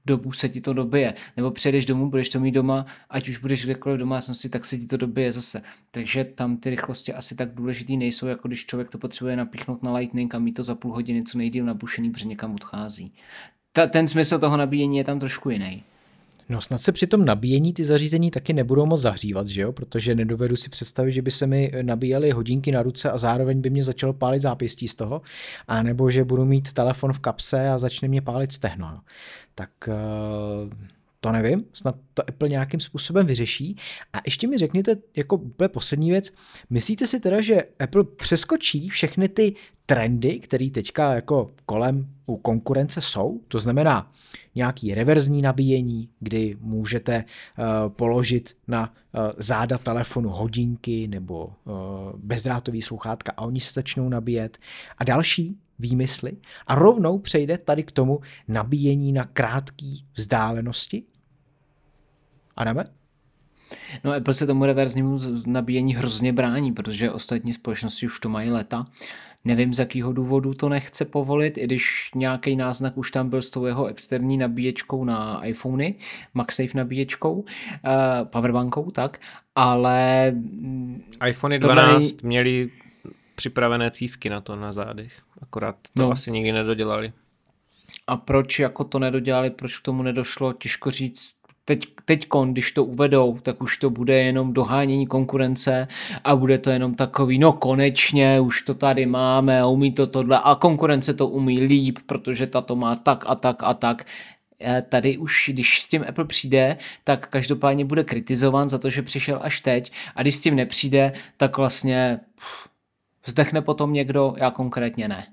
dobu se ti to dobije. Nebo přijedeš domů, budeš to mít doma, ať už budeš kdekoliv v domácnosti, tak se ti to dobije zase. Takže tam ty rychlosti asi tak důležitý nejsou, jako když člověk to potřebuje napíchnout na Lightning a mít to za půl hodiny co nejdýl nabušený, protože někam odchází. Ta, ten smysl toho nabíjení je tam trošku jiný. No snad se při tom nabíjení ty zařízení taky nebudou moc zahřívat, že jo? Protože nedovedu si představit, že by se mi nabíjely hodinky na ruce a zároveň by mě začalo pálit zápěstí z toho, a nebo že budu mít telefon v kapse a začne mě pálit stehno. No. Tak to nevím, snad to Apple nějakým způsobem vyřeší. A ještě mi řekněte, jako úplně poslední věc, myslíte si teda, že Apple přeskočí všechny ty trendy, které teďka jako kolem u konkurence jsou, to znamená nějaký reverzní nabíjení, kdy můžete uh, položit na uh, záda telefonu hodinky nebo uh, bezdrátový sluchátka a oni se začnou nabíjet a další výmysly a rovnou přejde tady k tomu nabíjení na krátké vzdálenosti? Adame? No Apple se tomu reverznímu nabíjení hrozně brání, protože ostatní společnosti už to mají leta. Nevím, z jakého důvodu to nechce povolit, i když nějaký náznak už tam byl s tou jeho externí nabíječkou na iPhony, MagSafe nabíječkou, uh, powerbankou, tak, ale... iPhony dvanáct nej... měli připravené cívky na to na zádech, akorát to no. asi nikdy nedodělali. A proč jako to nedodělali, proč k tomu nedošlo, těžko říct. Teď, teďkon, když to uvedou, tak už to bude jenom dohánění konkurence a bude to jenom takový, no konečně, už to tady máme a umí to tohle a konkurence to umí líp, protože ta to má tak a tak a tak. Tady už, když s tím Apple přijde, tak každopádně bude kritizován za to, že přišel až teď a když s tím nepřijde, tak vlastně pff, zdechne potom někdo, já konkrétně ne.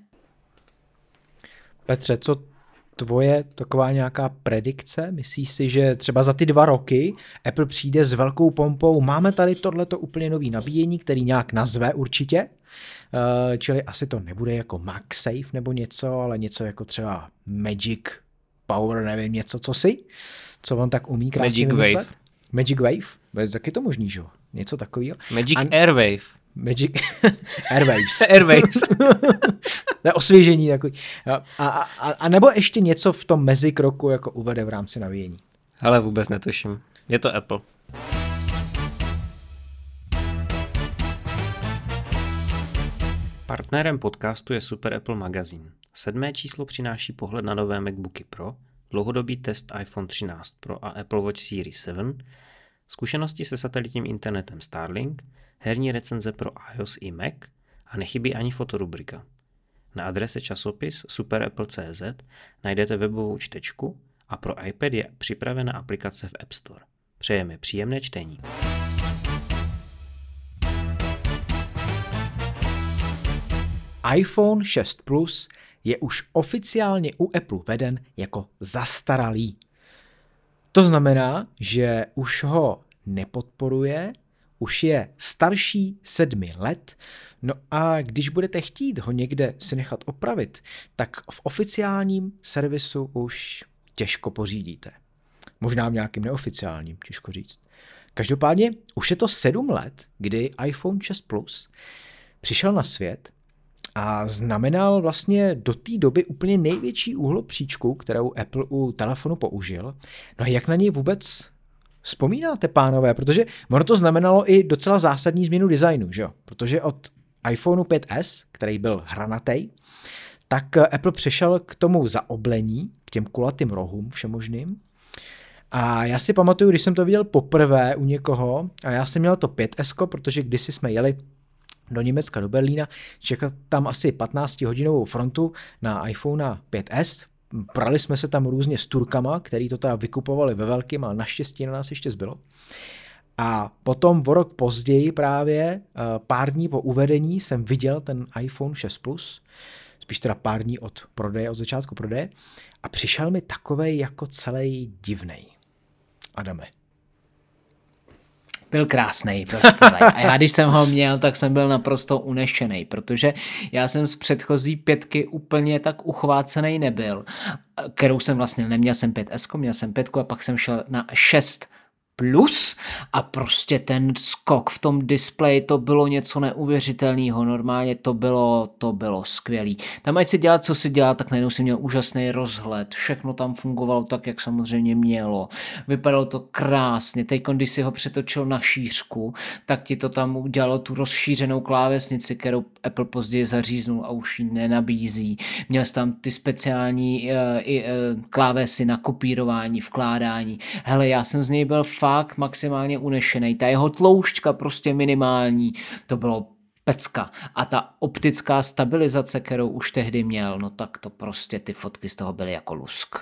Petře, co tvoje taková nějaká predikce? Myslíš si, že třeba za ty dva roky Apple přijde s velkou pompou, máme tady tohleto úplně nový nabíjení, který nějak nazve určitě, uh, čili asi to nebude jako MagSafe nebo něco, ale něco jako třeba Magic Power, nevím, něco, co si? Co on tak umí krásně Magic vymyslet? Wave. Magic Wave? Tak je to možný, že jo? Něco takového. Magic A... Airwave. Magic Airwaves. Airwaves. To je osvěžení takový. A, a, a nebo ještě něco v tom mezikroku jako uvede v rámci nabíjení. Ale vůbec netuším. Je to Apple. Partnerem podcastu je Super Apple Magazine. Sedmé číslo přináší pohled na nové MacBooky Pro, dlouhodobý test iPhone třináct Pro a Apple Watch Series sedm, zkušenosti se satelitním internetem Starlink, herní recenze pro iOS i Mac a nechybí ani fotorubrika. Na adrese časopis super apple tečka cé zet najdete webovou čtečku a pro iPad je připravena aplikace v App Store. Přejeme příjemné čtení. iPhone šest Plus je už oficiálně u Apple veden jako zastaralý. To znamená, že už ho nepodporuje, už je starší sedmi let, no a když budete chtít ho někde si nechat opravit, tak v oficiálním servisu už těžko pořídíte. Možná v nějakým neoficiálním, těžko říct. Každopádně už je to sedm let, kdy iPhone šest Plus přišel na svět a znamenal vlastně do té doby úplně největší úhlopříčku, kterou Apple u telefonu použil. No a jak na něj vůbec vzpomínáte, pánové? Protože ono to znamenalo i docela zásadní změnu designu, že jo? Protože od iPhone pět es, který byl hranatej, tak Apple přešel k tomu zaoblení, k těm kulatým rohům všemožným. A já si pamatuju, když jsem to viděl poprvé u někoho, a já jsem měl to pět es, protože kdysi jsme jeli do Německa, do Berlína, čekal tam asi patnáctihodinovou frontu na iPhone pět es, prali jsme se tam různě s Turkama, který to teda vykupovali ve velkým, ale naštěstí na nás ještě zbylo. A potom o rok později právě, pár dní po uvedení, jsem viděl ten iPhone šest Plus, spíš teda pár dní od prodeje, od začátku prodeje, a přišel mi takovej jako celý divnej. Adame. Byl krásnej, byl skvělej. A já, když jsem ho měl, tak jsem byl naprosto unešený, protože já jsem z předchozí pětky úplně tak uchvácený nebyl, kterou jsem vlastně neměl jsem pět es, měl jsem pětku a pak jsem šel na šest Plus a prostě ten skok v tom displeji, to bylo něco neuvěřitelného, normálně to bylo, to bylo skvělý. Tam ať si dělal, co si dělal, tak najednou si měl úžasný rozhled, všechno tam fungovalo tak, jak samozřejmě mělo. Vypadalo to krásně, teď když si ho přetočil na šířku, tak ti to tam udělalo tu rozšířenou klávesnici, kterou Apple později zaříznul a už ji nenabízí. Měl jsi tam ty speciální uh, uh, klávesy na kopírování, vkládání. Hele, já jsem z něj byl fakt maximálně unešený. Ta jeho tloušťka prostě minimální, to bylo pecka. A ta optická stabilizace, kterou už tehdy měl, no tak to prostě ty fotky z toho byly jako lusk.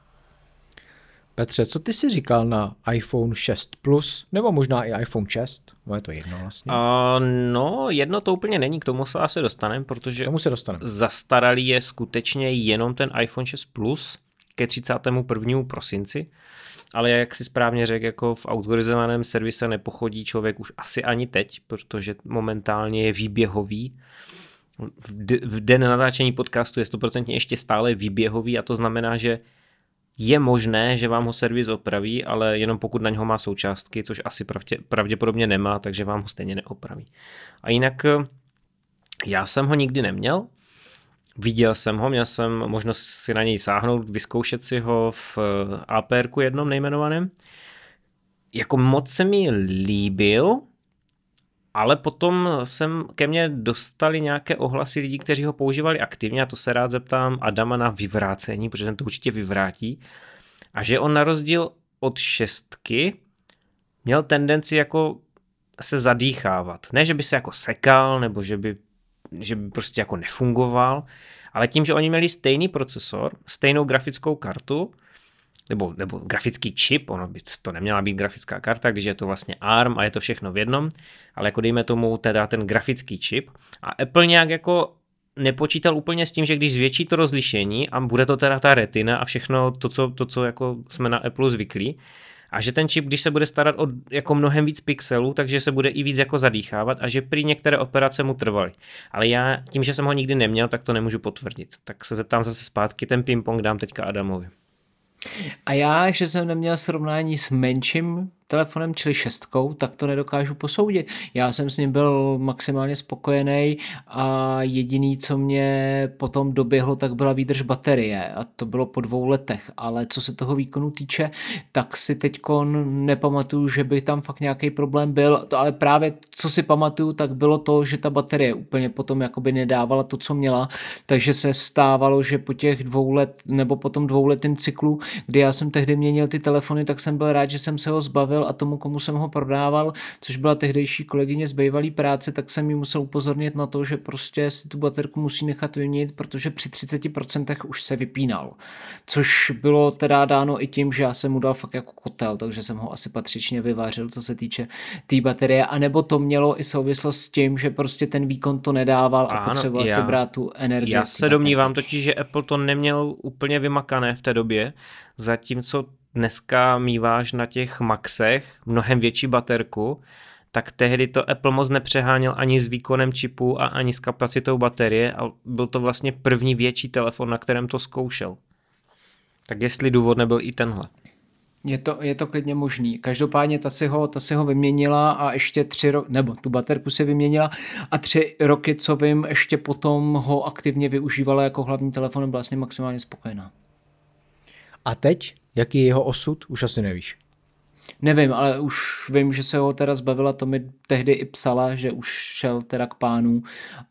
Petře, co ty jsi říkal na iPhone šest Plus, nebo možná i iPhone šest? No je to jedno vlastně. Uh, no, jedno to úplně není, k tomu se asi dostaneme, protože tomu se dostaneme. Zastaralý je skutečně jenom ten iPhone šest Plus ke třicátému prvnímu prosinci, ale jak si správně řekl, jako v autorizovaném servise nepochodí člověk už asi ani teď, protože momentálně je výběhový. V den natáčení podcastu je sto procent ještě stále výběhový a to znamená, že je možné, že vám ho servis opraví, ale jenom pokud na něho má součástky, což asi pravdě, pravděpodobně nemá, takže vám ho stejně neopraví. A jinak já jsem ho nikdy neměl, viděl jsem ho, měl jsem možnost si na něj sáhnout, vyzkoušet si ho v á pé erku jednom nejmenovaném. Jako moc se mi líbil, ale potom jsem ke mně dostali nějaké ohlasy lidí, kteří ho používali aktivně a to se rád zeptám Adama na vyvrácení, protože ten to určitě vyvrátí. A že on na rozdíl od šestky měl tendenci jako se zadýchávat. Ne, že by se jako sekal, nebo že by, že by prostě jako nefungoval, ale tím, že oni měli stejný procesor, stejnou grafickou kartu, nebo, nebo grafický čip, ono by to neměla být grafická karta, když je to vlastně A R M a je to všechno v jednom, ale jako dejme tomu teda ten grafický čip a Apple nějak jako nepočítal úplně s tím, že když zvětší to rozlišení a bude to teda ta retina a všechno to, co, to, co jako jsme na Apple zvyklí, a že ten čip, když se bude starat o jako mnohem víc pixelů, takže se bude i víc jako zadýchávat a že prý některé operace mu trvaly. Ale já tím, že jsem ho nikdy neměl, tak to nemůžu potvrdit. Tak se zeptám zase zpátky, ten ping-pong dám teďka Adamovi. A já, že jsem neměl srovnání s menším telefonem, čili šestkou, tak to nedokážu posoudit. Já jsem s ním byl maximálně spokojený a jediný, co mě potom doběhlo, tak byla výdrž baterie a to bylo po dvou letech, ale co se toho výkonu týče, tak si teďko nepamatuju, že by tam fakt nějaký problém byl, ale právě co si pamatuju, tak bylo to, že ta baterie úplně potom jakoby nedávala to, co měla, takže se stávalo, že po těch dvou let nebo po tom dvouletém cyklu, kdy já jsem tehdy měnil ty telefony, tak jsem byl rád, že jsem se ho zbavil a tomu, komu jsem ho prodával, což byla tehdejší kolegyně z bývalý práce, tak jsem jí musel upozornit na to, že prostě si tu baterku musí nechat vyměnit, protože při třicet procent už se vypínal. Což bylo teda dáno i tím, že já jsem mu dal fakt jako kotel, takže jsem ho asi patřičně vyvářil, co se týče té tý baterie, anebo to mělo i souvislost s tím, že prostě ten výkon to nedával a ano, potřeboval já, si brát tu energii. Já se domnívám totiž, že Apple to neměl úplně vymakané v té době, zatímco dneska míváš na těch Maxech mnohem větší baterku, tak tehdy to Apple moc nepřeháněl ani s výkonem čipu a ani s kapacitou baterie a byl to vlastně první větší telefon, na kterém to zkoušel. Tak jestli důvod nebyl i tenhle. Je to, je to klidně možný. Každopádně ta si ho, ta si ho vyměnila a ještě tři roky, nebo tu baterku si vyměnila a tři roky, co vím, ještě potom ho aktivně využívala jako hlavní telefon, byla vlastně maximálně spokojená. A teď, jaký je jeho osud, už asi nevíš. Nevím, ale už vím, že se ho teda zbavila, to mi tehdy i psala, že už šel teda k pánu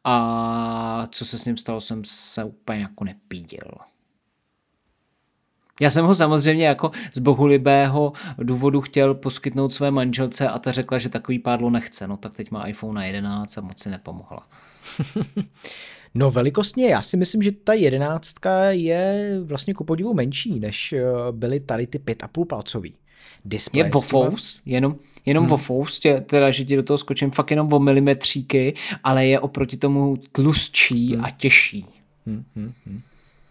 a co se s ním stalo, jsem se úplně jako nepídil. Já jsem ho samozřejmě jako z bohulibého důvodu chtěl poskytnout své manželce a ta řekla, že takový pádlo nechce, no tak teď má iPhone jedenáct a moc si nepomohla. No velikostně já si myslím, že ta jedenáctka je vlastně ku podivu menší, než byly tady ty pět a půl palcový. Display je vofous, jenom, jenom hmm. vofous, teda, že ti do toho skočím fakt jenom o milimetříky, ale je oproti tomu tlustší hmm. a těžší. Hmm, hmm, hmm.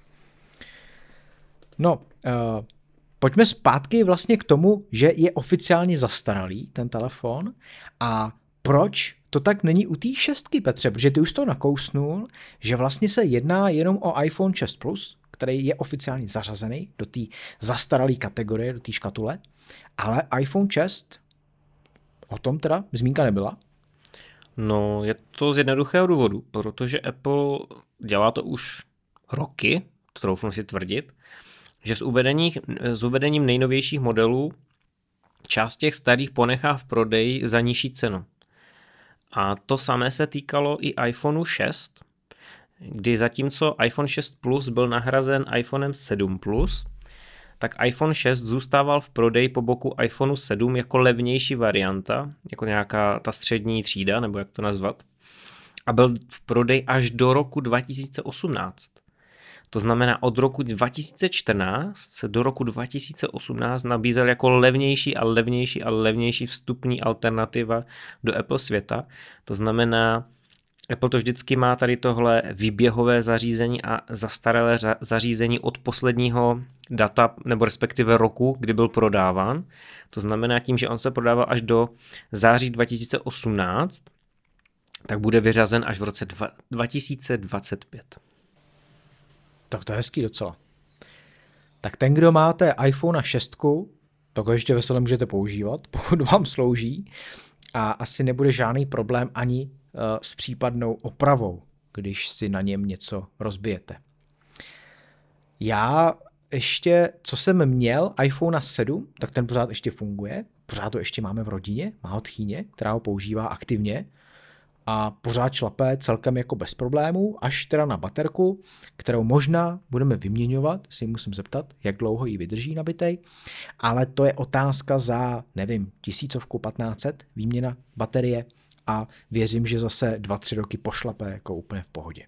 No, uh, pojďme zpátky vlastně k tomu, že je oficiálně zastaralý ten telefon a proč to tak není u té šestky, Petře, protože ty už to nakousnul, že vlastně se jedná jenom o iPhone šest Plus, který je oficiálně zařazený do té zastaralé kategorie, do té škatule, ale iPhone šest, o tom teda zmínka nebyla. No, je to z jednoduchého důvodu, protože Apple dělá to už roky, troufnu si tvrdit, že s, uvedeních, s uvedením nejnovějších modelů část těch starých ponechá v prodeji za nižší cenu. A to samé se týkalo i iPhone šest, kdy zatímco iPhone šest Plus byl nahrazen iPhonem sedm Plus, tak iPhone šest zůstával v prodeji po boku iPhoneu sedm jako levnější varianta, jako nějaká ta střední třída, nebo jak to nazvat. A byl v prodeji až do roku dva tisíce osmnáct. To znamená, od roku dva tisíce čtrnáct se do roku dva tisíce osmnáct nabízel jako levnější a levnější a levnější vstupní alternativa do Apple světa. To znamená, Apple to vždycky má tady tohle výběhové zařízení a zastaralé zařízení od posledního data, nebo respektive roku, kdy byl prodáván. To znamená tím, že on se prodával až do září dva tisíce osmnáct, tak bude vyřazen až v roce dva tisíce dvacet pět. Tak to je hezký docela. Tak ten, kdo máte iPhone šest, tak ho ještě veselé můžete používat, pokud vám slouží a asi nebude žádný problém ani uh, s případnou opravou, když si na něm něco rozbijete. Já ještě, co jsem měl iPhone sedm, tak ten pořád ještě funguje, pořád to ještě máme v rodině, má ho tchýně, která ho používá aktivně a pořád šlape celkem jako bez problémů, až teda na baterku, kterou možná budeme vyměňovat, si musím zeptat, jak dlouho ji vydrží nabitej, ale to je otázka za, nevím, tisícovku, patnáct set výměna baterie a věřím, že zase dva, tři roky pošlape jako úplně v pohodě.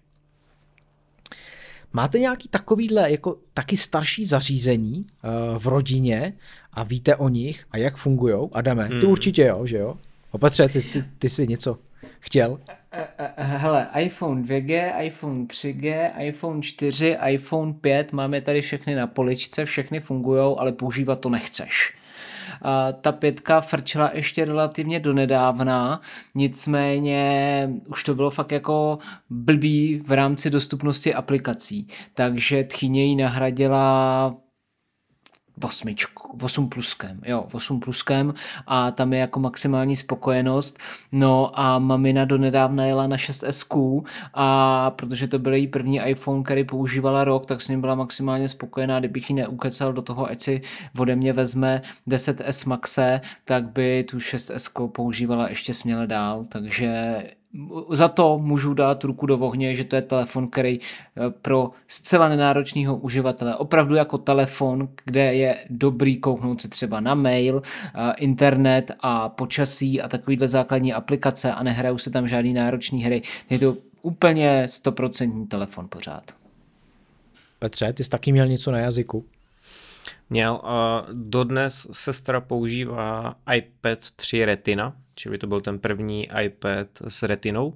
Máte nějaký takovýhle jako taky starší zařízení uh, v rodině a víte o nich a jak fungujou? Adame, hmm. ty určitě jo, že jo? Opatře, ty, ty, ty jsi něco chtěl? Hele, iPhone dva G, iPhone tři G, iPhone čtyři, iPhone pět, máme tady všechny na poličce, všechny fungujou, ale používat to nechceš. A ta pětka frčela ještě relativně donedávna, nicméně už to bylo fakt jako blbý v rámci dostupnosti aplikací, takže tchyně ji nahradila osmičku, osm pluskem, jo, osm pluskem a tam je jako maximální spokojenost. No a mamina donedávna jela na šest S a protože to byl její první iPhone, který používala rok, tak s ním byla maximálně spokojená. Kdybych ji neukecal do toho, ať si ode mě vezme deset S Maxe, tak by tu šest S používala ještě směle dál, takže za to můžu dát ruku do ohně, že to je telefon, který pro zcela nenáročného uživatele, opravdu jako telefon, kde je dobrý kouknout se třeba na mail, internet a počasí a takovýhle základní aplikace a nehrajou se tam žádný náročný hry. Je to úplně stoprocentní telefon pořád. Petře, ty jsi taky měl něco na jazyku? Měl. Uh, dodnes sestra používá iPad tři Retina, čili to byl ten první iPad s retinou,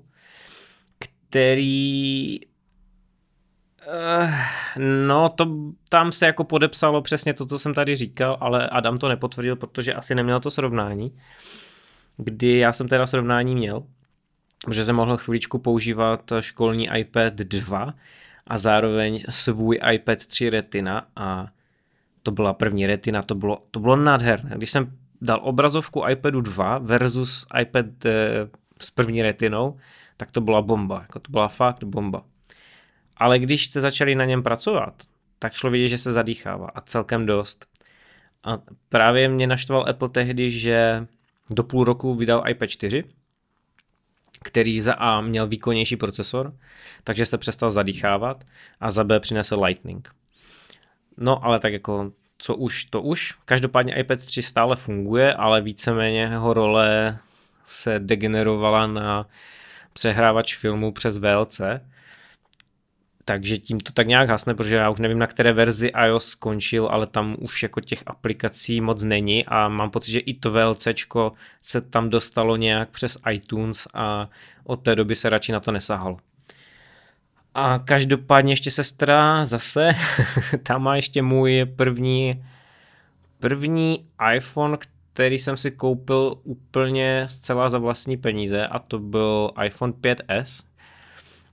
který uh, no to tam se jako podepsalo přesně to, co jsem tady říkal, ale Adam to nepotvrdil, protože asi neměl to srovnání, kdy já jsem teda srovnání měl, protože jsem mohl chvíličku používat školní iPad dva a zároveň svůj iPad tři Retina a to byla první Retina, to bylo, to bylo nádherné. Když jsem dal obrazovku iPadu dva versus iPad e, s první Retinou, tak to byla bomba, jako to byla fakt bomba. Ale když jste začali na něm pracovat, tak šlo vidět, že se zadýchává a celkem dost. A právě mě naštval Apple tehdy, že do půl roku vydal iPad čtyři, který za A měl výkonnější procesor, takže se přestal zadýchávat a za B přinesl Lightning. No, ale tak jako, co už, to už. Každopádně iPad tři stále funguje, ale víceméně jeho role se degenerovala na přehrávač filmu přes V L C. Takže tím to tak nějak hasne, protože já už nevím, na které verzi iOS skončil, ale tam už jako těch aplikací moc není a mám pocit, že i to VLCčko se tam dostalo nějak přes iTunes a od té doby se radši na to nesahalo. A každopádně ještě sestra zase, tam má ještě můj první, první iPhone, který jsem si koupil úplně zcela za vlastní peníze a to byl iPhone pět S,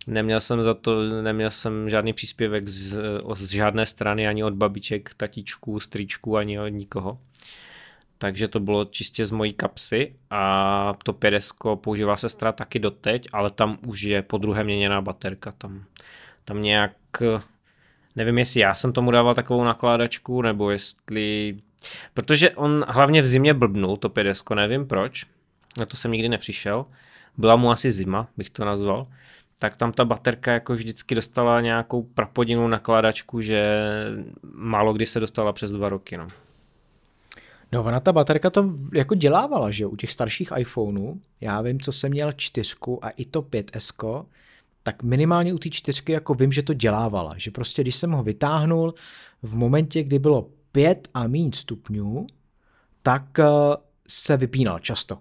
Neměl jsem za to, neměl jsem žádný příspěvek z, z žádné strany, ani od babiček, tatíčků, strýčků, ani od nikoho. Takže to bylo čistě z mojí kapsy a to pět S používá sestra taky doteď, ale tam už je po druhé měněná baterka. Tam, tam nějak, nevím jestli já jsem tomu dával takovou nakládačku, nebo jestli, protože on hlavně v zimě blbnul, to pět S, nevím proč, na to jsem nikdy nepřišel, byla mu asi zima, bych to nazval, tak tam ta baterka jako vždycky dostala nějakou prapodivnou nakládačku, že málo kdy se dostala přes dva roky, no. No ona ta baterka to jako dělávala, že u těch starších iPhoneů, já vím, co jsem měl čtyřku a i to pět S, tak minimálně u té čtyřky jako vím, že to dělávala, že prostě když jsem ho vytáhnul v momentě, kdy bylo pět a míň stupňů, tak se vypínal často.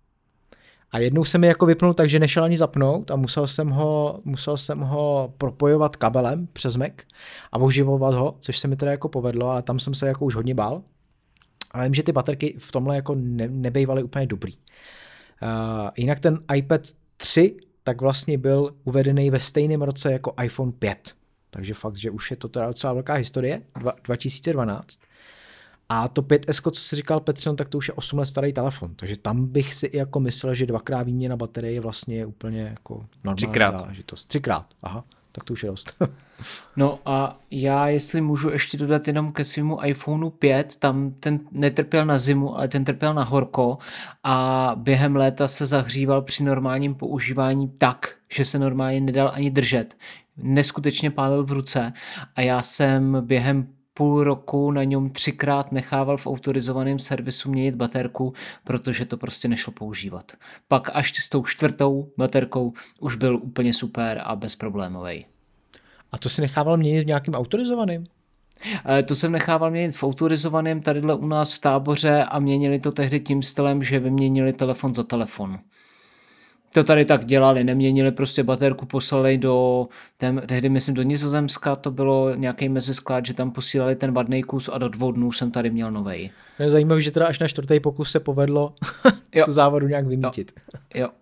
A jednou se mi jako vypnul tak, že nešel ani zapnout a musel jsem ho, musel jsem ho propojovat kabelem přes Mac a oživovat ho, což se mi teda jako povedlo, ale tam jsem se jako už hodně bál. Ale vím, že ty baterky v tomhle jako ne, nebejvaly úplně dobrý. Uh, jinak ten iPad tři tak vlastně byl uvedený ve stejném roce jako iPhone pět. Takže fakt, že už je to teda docela velká historie, dva tisíce dvanáct. A to pět S, co si říkal Petře, no, tak to už je osm let starý telefon. Takže tam bych si i jako myslel, že dvakrát výměna baterie je vlastně úplně jako normální Třikrát. záležitost. Třikrát, aha, tak to už je dost. No a já, jestli můžu ještě dodat jenom ke svému iPhoneu pět, tam ten netrpěl na zimu, ale ten trpěl na horko a během léta se zahříval při normálním používání tak, že se normálně nedal ani držet. Neskutečně pálil v ruce a já jsem během půl roku na něm třikrát nechával v autorizovaném servisu měnit baterku, protože to prostě nešlo používat. Pak až s tou čtvrtou baterkou už byl úplně super a bezproblémovej. A to si nechával měnit v nějakým autorizovaným? To jsem nechával měnit v autorizovaném tadyhle u nás v Táboře a měnili to tehdy tím stylem, že vyměnili telefon za telefon. To tady tak dělali, neměnili prostě baterku, poslali do, ten, tehdy myslím do Nizozemska, to bylo nějaký mezisklad, že tam posílali ten vadný kus a do dvou dnů jsem tady měl novej. Je zajímavé, že teda až na čtvrtý pokus se povedlo tu závadu nějak vymítit. Jo. jo.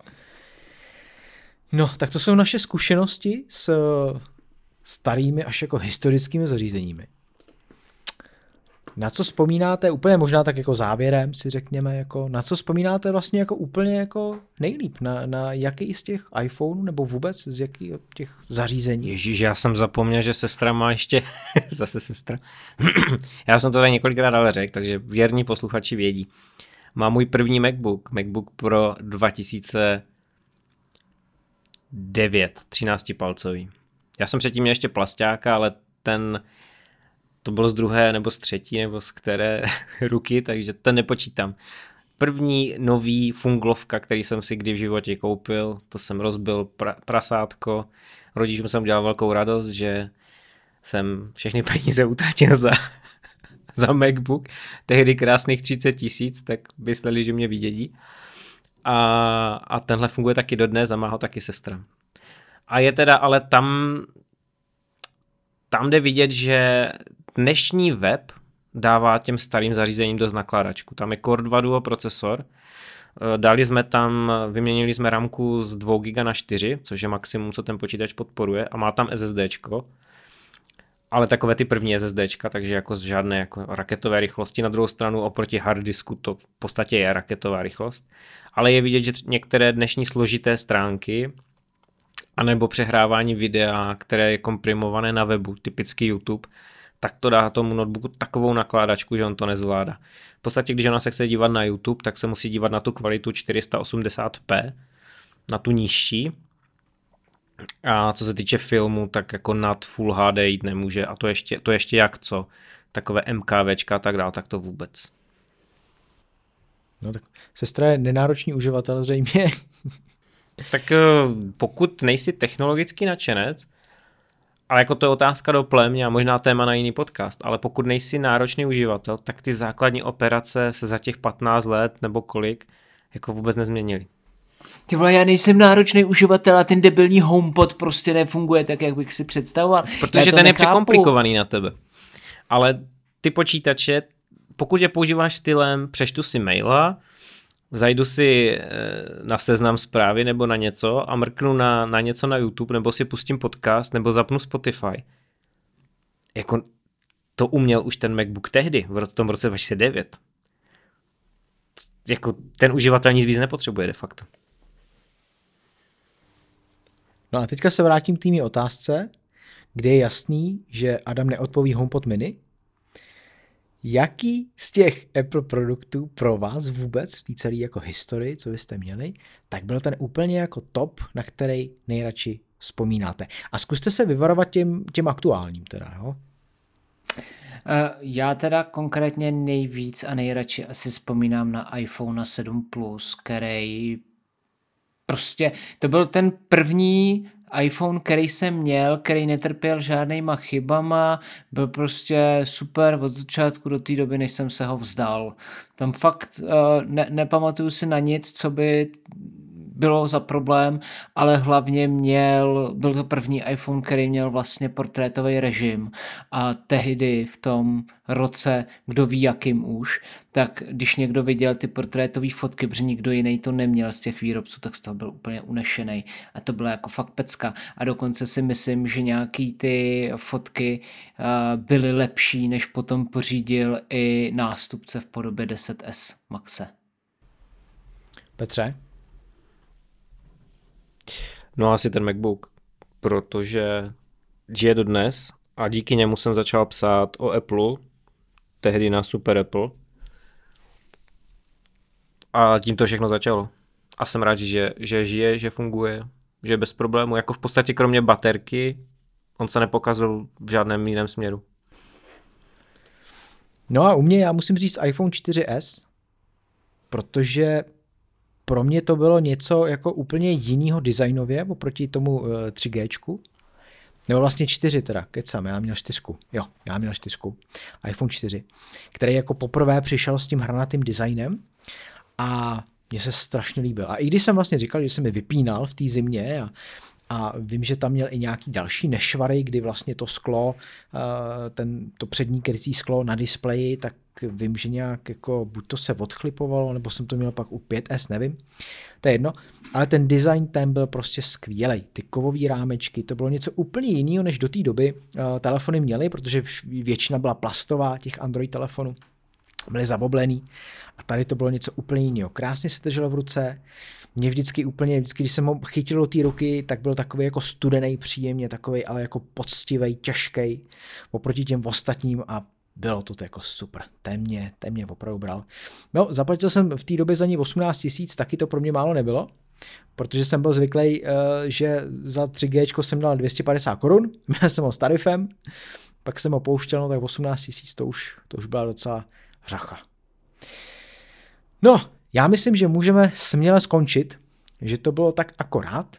No, tak to jsou naše zkušenosti s starými až jako historickými zařízeními. Na co vzpomínáte, úplně možná tak jako závěrem si řekněme, jako, na co vzpomínáte vlastně jako úplně jako nejlíp, na, na jaký z těch iPhoneů nebo vůbec z jakých těch zařízení? Ježíš, já jsem zapomněl, že sestra má ještě, zase sestra, já jsem to tady několikrát ale řekl, takže věrní posluchači vědí. Má můj první MacBook, MacBook Pro dva tisíce devět, třináctipalcový. Já jsem předtím měl ještě plasťáka, ale ten to bylo z druhé nebo z třetí nebo z které ruky, takže to nepočítám. První nový funglovka, který jsem si kdy v životě koupil, to jsem rozbil pra, prasátko. Rodičům jsem dělal velkou radost, že jsem všechny peníze utratil za, za MacBook. Tehdy krásných třicet tisíc, tak mysleli, že mě vydědí. A, a tenhle funguje taky dodnes a má ho taky sestra. A je teda, ale tam tam jde vidět, že dnešní web dává těm starým zařízením dost nakládačku. Tam je Core dva Duo procesor, dali jsme tam, vyměnili jsme ramku z dva giga na čtyři, což je maximum, co ten počítač podporuje, a má tam SSDčko, ale takové ty první SSDčka, takže jako žádné jako raketové rychlosti. Na druhou stranu oproti harddisku to v podstatě je raketová rychlost, ale je vidět, že některé dnešní složité stránky anebo přehrávání videa, které je komprimované na webu, typicky YouTube, tak to dá tomu notebooku takovou nakládačku, že on to nezvládá. V podstatě, když ona se chce dívat na YouTube, tak se musí dívat na tu kvalitu čtyři sta osmdesát p, na tu nižší. A co se týče filmu, tak jako nad Full H D jít nemůže. A to ještě, to ještě jak co. Takové MKVčka a tak dál, tak to vůbec. No tak sestra je nenáročný uživatel zřejmě. Tak pokud nejsi technologický nadšenec, ale jako to je otázka do plemě a možná téma na jiný podcast, ale pokud nejsi náročný uživatel, tak ty základní operace se za těch patnáct let nebo kolik jako vůbec nezměnily. Ty vole, já nejsem náročný uživatel a ten debilní HomePod prostě nefunguje tak, jak bych si představoval. Protože ten nechápu. Je překomplikovaný na tebe. Ale ty počítače, pokud je používáš stylem přečtu si maila, zajdu si na Seznam Zprávy nebo na něco a mrknu na, na něco na YouTube, nebo si pustím podcast, nebo zapnu Spotify. Jako to uměl už ten MacBook tehdy, v tom roce dva tisíce devět. Jako ten uživatel nic víc nepotřebuje de facto. No a teďka se vrátím k té mé otázce, kde je jasný, že Adam neodpoví HomePod mini. Jaký z těch Apple produktů pro vás vůbec v té celé jako historii, co vy jste měli, tak byl ten úplně jako top, na který nejradši vzpomínáte. A zkuste se vyvarovat těm, těm aktuálním teda, jo? Já teda konkrétně nejvíc a nejradši asi vzpomínám na iPhone sedm plus, který prostě, to byl ten první iPhone, který jsem měl, který netrpěl žádnýma chybama, byl prostě super od začátku do té doby, než jsem se ho vzdal. Tam fakt ne, nepamatuju si na nic, co by bylo za problém, ale hlavně měl, byl to první iPhone, který měl vlastně portrétový režim a tehdy v tom roce, kdo ví jakým už, tak když někdo viděl ty portrétové fotky, protože nikdo jiný to neměl z těch výrobců, tak z toho byl úplně unešený a to byla jako fakt pecka a dokonce si myslím, že nějaký ty fotky uh, byly lepší, než potom pořídil i nástupce v podobě deset S Maxe. Petře? No asi ten MacBook, protože žije dodnes a díky němu jsem začal psát o Apple, tehdy na Super Apple. A tím to všechno začalo. A jsem rád, že, že žije, že funguje, že je bez problému. Jako v podstatě kromě baterky, on se nepokazil v žádném jiném směru. No a u mě já musím říct iPhone čtyři S, protože pro mě to bylo něco jako úplně jinýho designově oproti tomu uh, tři G. Nebo vlastně čtyři teda, kecám, já měl čtyřku. Jo, já měl čtyřku. iPhone čtyři, který jako poprvé přišel s tím hranatým designem a mně se strašně líbil. A i když jsem vlastně říkal, že jsem mi vypínal v té zimě a, a vím, že tam měl i nějaký další nešvary, kdy vlastně to sklo, ten, to přední krycí sklo na displeji, tak vím, že nějak jako buď to se odchlipovalo, nebo jsem to měl pak u pět S, nevím. To je jedno, ale ten design ten byl prostě skvělej. Ty kovové rámečky, to bylo něco úplně jiného, než do té doby uh, telefony měly, protože většina byla plastová, těch Android telefonů byly zaboblený a tady to bylo něco úplně jiného. Krásně se drželo v ruce, mě vždycky úplně, vždycky, když jsem ho chytil do té ruky, tak byl takový jako studený příjemně, takový ale jako poctivý, těžký oproti těm ostatním a bylo to jako super. Ten mě, ten mě opravdu bral. No, zaplatil jsem v té době za ní osmnáct tisíc, taky to pro mě málo nebylo, protože jsem byl zvyklý, že za tři G jsem dal dvě stě padesát korun, měl jsem ho s tarifem, pak jsem ho pouštěl, no tak osmnáct tisíc, to už, to už byla docela řacha. No, já myslím, že můžeme směle skončit, že to bylo tak akorát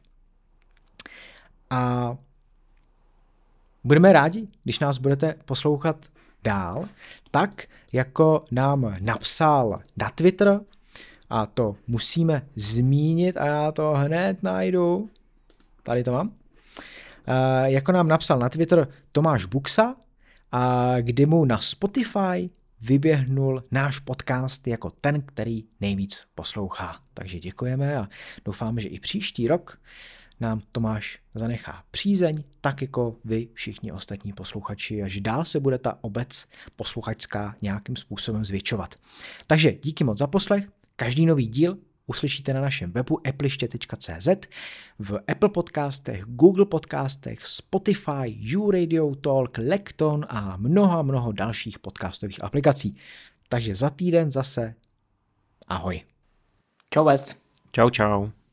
a budeme rádi, když nás budete poslouchat dál, tak jako nám napsal na Twitter, a to musíme zmínit a já to hned najdu, tady to mám, e, jako nám napsal na Twitter Tomáš Buxa, a kdy mu na Spotify vyběhnul náš podcast jako ten, který nejvíc poslouchá. Takže děkujeme a doufáme, že i příští rok nám Tomáš zanechá přízeň, tak jako vy všichni ostatní posluchači, až dál se bude ta obec posluchačská nějakým způsobem zvětšovat. Takže díky moc za poslech, každý nový díl uslyšíte na našem webu appliště tečka cé zet, v Apple podcastech, Google podcastech, Spotify, YouRadio Talk, Lekton a mnoho, mnoho dalších podcastových aplikací. Takže za týden zase ahoj. Čau, bec. Čau, čau.